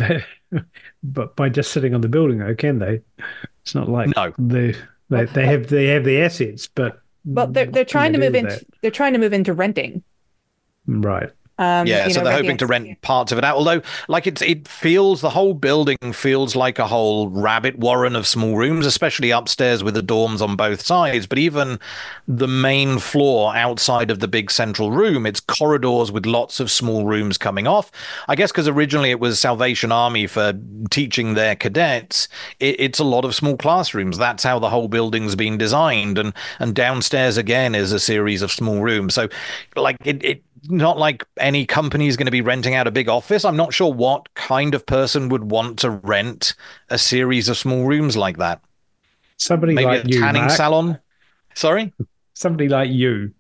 but by just sitting on the building, though, can they? It's not like No. the they, they have they have the assets, but Well, they're they're what can trying to they move do with into they're trying to move into renting. that? Right. Um, Yeah, you so know, they're renting hoping to out- rent parts of it out. Although, like, it's it feels the whole building feels like a whole rabbit warren of small rooms, especially upstairs with the dorms on both sides. But even the main floor outside of the big central room, it's corridors with lots of small rooms coming off. I guess because originally it was Salvation Army for teaching their cadets. It, it's a lot of small classrooms. That's how the whole building's been designed. And and downstairs again is a series of small rooms. So, like, it. it not like any company is going to be renting out a big office. I'm not sure what kind of person would want to rent a series of small rooms like that. Somebody Maybe like a you, tanning Mark. salon. Sorry? Somebody like you.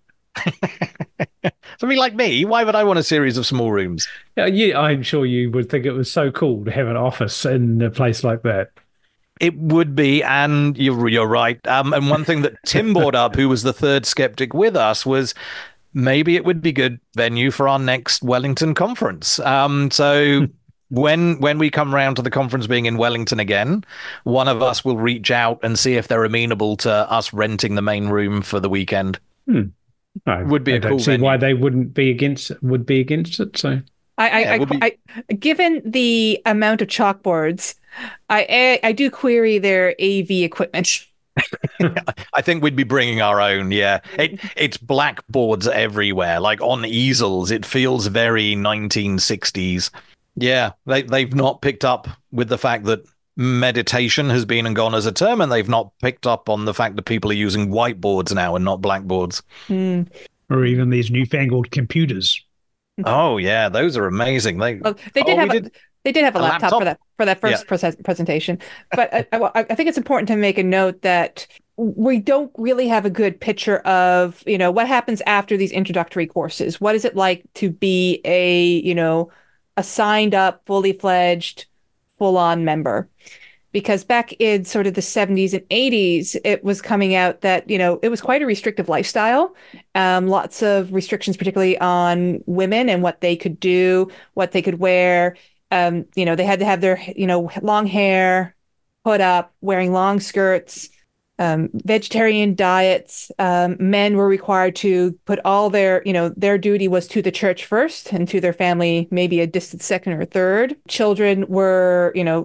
Somebody like me? Why would I want a series of small rooms? Yeah, you, I'm sure you would think it was so cool to have an office in a place like that. It would be, and you're, you're right. Um, and one thing that Tim brought up, who was the third skeptic with us, was maybe it would be good venue for our next Wellington conference. Um, so when when we come round to the conference being in Wellington again, one of us will reach out and see if they're amenable to us renting the main room for the weekend. Hmm. I, Would be I a don't cool see venue. why they wouldn't be against would be against it. So I, I, Yeah, it would be- I, I, given the amount of chalkboards, I, I do query their A V equipment. I think we'd be bringing our own. Yeah, it it's blackboards everywhere, like on easels. It feels very nineteen sixties. Yeah, they they've not picked up with the fact that meditation has been and gone as a term, and they've not picked up on the fact that people are using whiteboards now and not blackboards. Hmm. or even these newfangled computers. Oh yeah, those are amazing. They Well, they did Oh, we have a, did- they did have a, a laptop, laptop? for that for that first prese- presentation, but I, I, I think it's important to make a note that we don't really have a good picture of, you know, what happens after these introductory courses. What is it like to be a, you know, a signed up, fully fledged, full on member? Because back in sort of the seventies and eighties, it was coming out that, you know, it was quite a restrictive lifestyle. Um, lots of restrictions, particularly on women and what they could do, what they could wear. Um, you know, they had to have their, you know, long hair put up, wearing long skirts, um, vegetarian diets. Um, men were required to put all their, you know, their duty was to the church first and to their family, maybe a distant second or third. Children were, you know,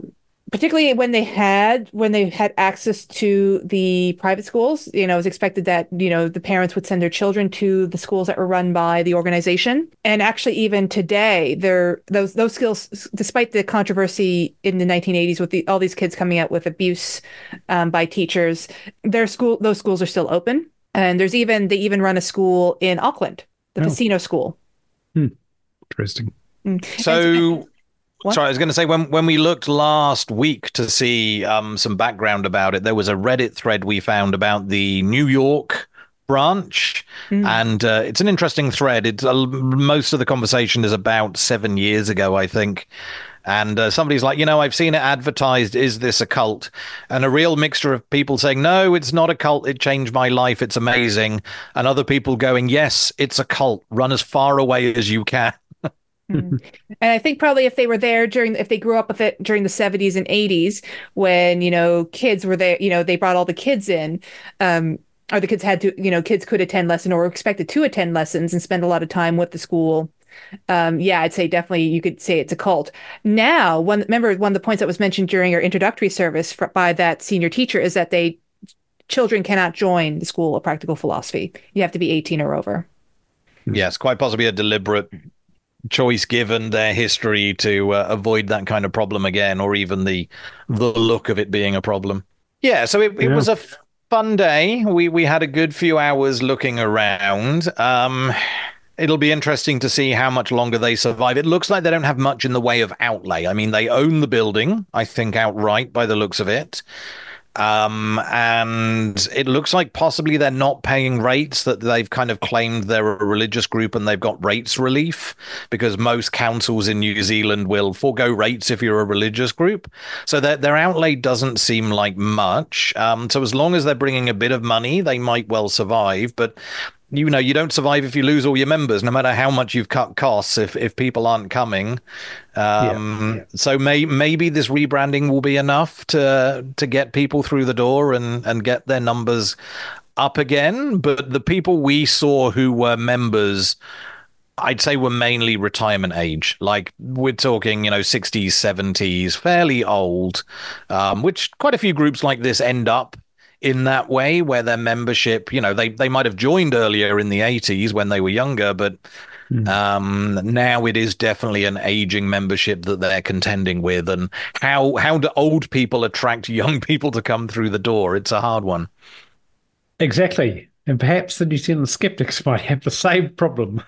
particularly when they had when they had access to the private schools, you know, it was expected that, you know, the parents would send their children to the schools that were run by the organization. And actually, even today, there those those skills, despite the controversy in the nineteen eighties with the, all these kids coming out with abuse um, by teachers, their school those schools are still open. And there's even they even run a school in Auckland, the Oh. Casino School. Hmm. Interesting. Mm. So, What? sorry, I was going to say when when we looked last week to see um, some background about it, there was a Reddit thread we found about the New York branch, Mm. and uh, it's an interesting thread. It's uh, most of the conversation is about seven years ago, I think. And uh, somebody's like, you know, I've seen it advertised. Is this a cult? And a real mixture of people saying, no, it's not a cult. It changed my life. It's amazing. And other people going, yes, it's a cult. Run as far away as you can. Mm. And I think probably if they were there during, if they grew up with it during the seventies and eighties, when, you know, kids were there, you know, they brought all the kids in, um, or the kids had to, you know, kids could attend lesson or were expected to attend lessons and spend a lot of time with the school. Um, yeah, I'd say definitely you could say it's a cult. Now, one, remember one of the points that was mentioned during our introductory service for, by that senior teacher is that they, children cannot join the School of Practical Philosophy. You have to be eighteen or over. Yes, quite possibly a deliberate choice given their history to uh, avoid that kind of problem again, or even the the look of it being a problem. Yeah, so it, it Yeah. was a f- fun day. We we had a good few hours looking around. Um, it'll be interesting to see how much longer they survive. It looks like they don't have much in the way of outlay. I mean, they own the building, I think, outright by the looks of it. Um, and it looks like possibly they're not paying rates, that they've kind of claimed they're a religious group and they've got rates relief, because most councils in New Zealand will forego rates if you're a religious group. So their, their outlay doesn't seem like much. Um, so as long as they're bringing a bit of money, they might well survive. But you know, you don't survive if you lose all your members, no matter how much you've cut costs, if if people aren't coming. Um, Yeah. So may, maybe this rebranding will be enough to to get people through the door and, and get their numbers up again. But the people we saw who were members, I'd say were mainly retirement age. Like we're talking, you know, sixties, seventies, fairly old, um, which quite a few groups like this end up in that way, where their membership, you know, they, they might have joined earlier in the eighties when they were younger, but Mm. um, now it is definitely an aging membership that they're contending with. And how, how do old people attract young people to come through the door? It's a hard one. Exactly. And perhaps the New Zealand skeptics might have the same problem.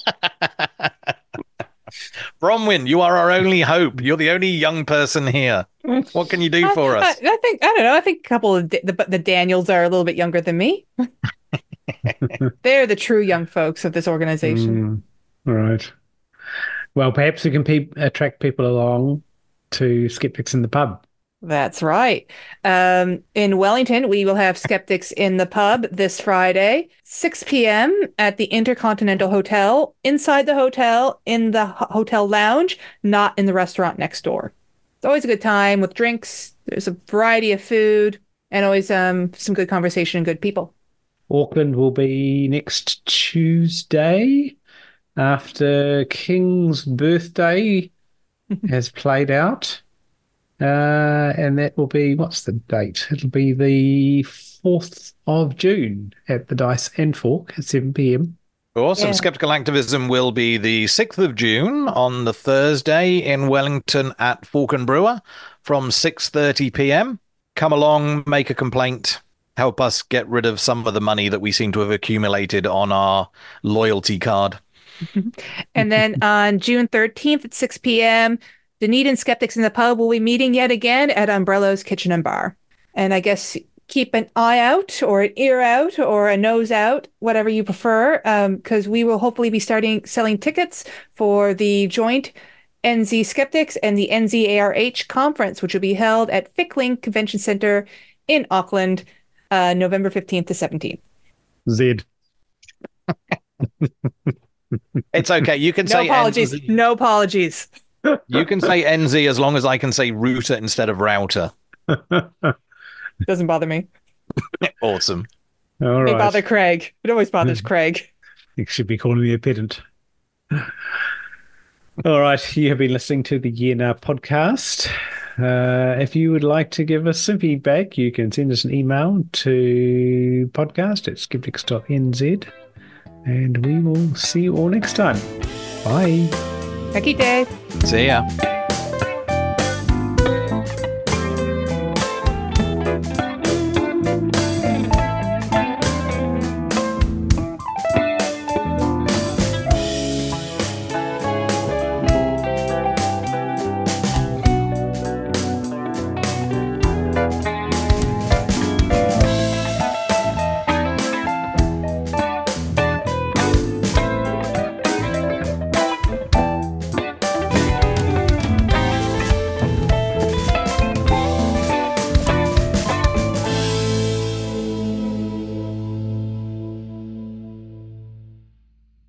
Bronwyn, you are our only hope. You're the only young person here. What can you do for I, us? I, I think I don't know. I think a couple of the, the, the Daniels are a little bit younger than me. They're the true young folks of this organization. Mm. All right. Well, perhaps we can pe- attract people along to Skeptics in the Pub. That's right. Um, in Wellington, we will have Skeptics in the Pub this Friday, six p.m. at the Intercontinental Hotel, inside the hotel, in the ho- hotel lounge, not in the restaurant next door. It's always a good time with drinks. There's a variety of food and always um, some good conversation and good people. Auckland will be next Tuesday after King's birthday has played out. Uh, and that will be, what's the date? It'll be the fourth of June at the Dice and Fork at seven p.m. Awesome. Yeah. Skeptical Activism will be the sixth of June on the Thursday in Wellington at Fork and Brewer from six thirty p.m. Come along, make a complaint, help us get rid of some of the money that we seem to have accumulated on our loyalty card. And then on June thirteenth at six p.m., Dunedin Skeptics in the Pub will be meeting yet again at Umbrella's Kitchen and Bar. And I guess keep an eye out or an ear out or a nose out, whatever you prefer, because um, we will hopefully be starting selling tickets for the joint N Z Skeptics and the N Z A R H conference, which will be held at Ficklink Convention Center in Auckland, uh, November fifteenth to seventeenth. Zed. It's okay. You can No say apologies. N Z. No apologies. You can say N Z as long as I can say router instead of router. Doesn't bother me. Awesome. All It may right. bother Craig. It always bothers Craig. You should be calling me a pedant. All right. You have been listening to the Year Now podcast. Uh, if you would like to give us some feedback, you can send us an email to podcast at skeptics dot n z, and we will see you all next time. Bye. Taki Day. See ya.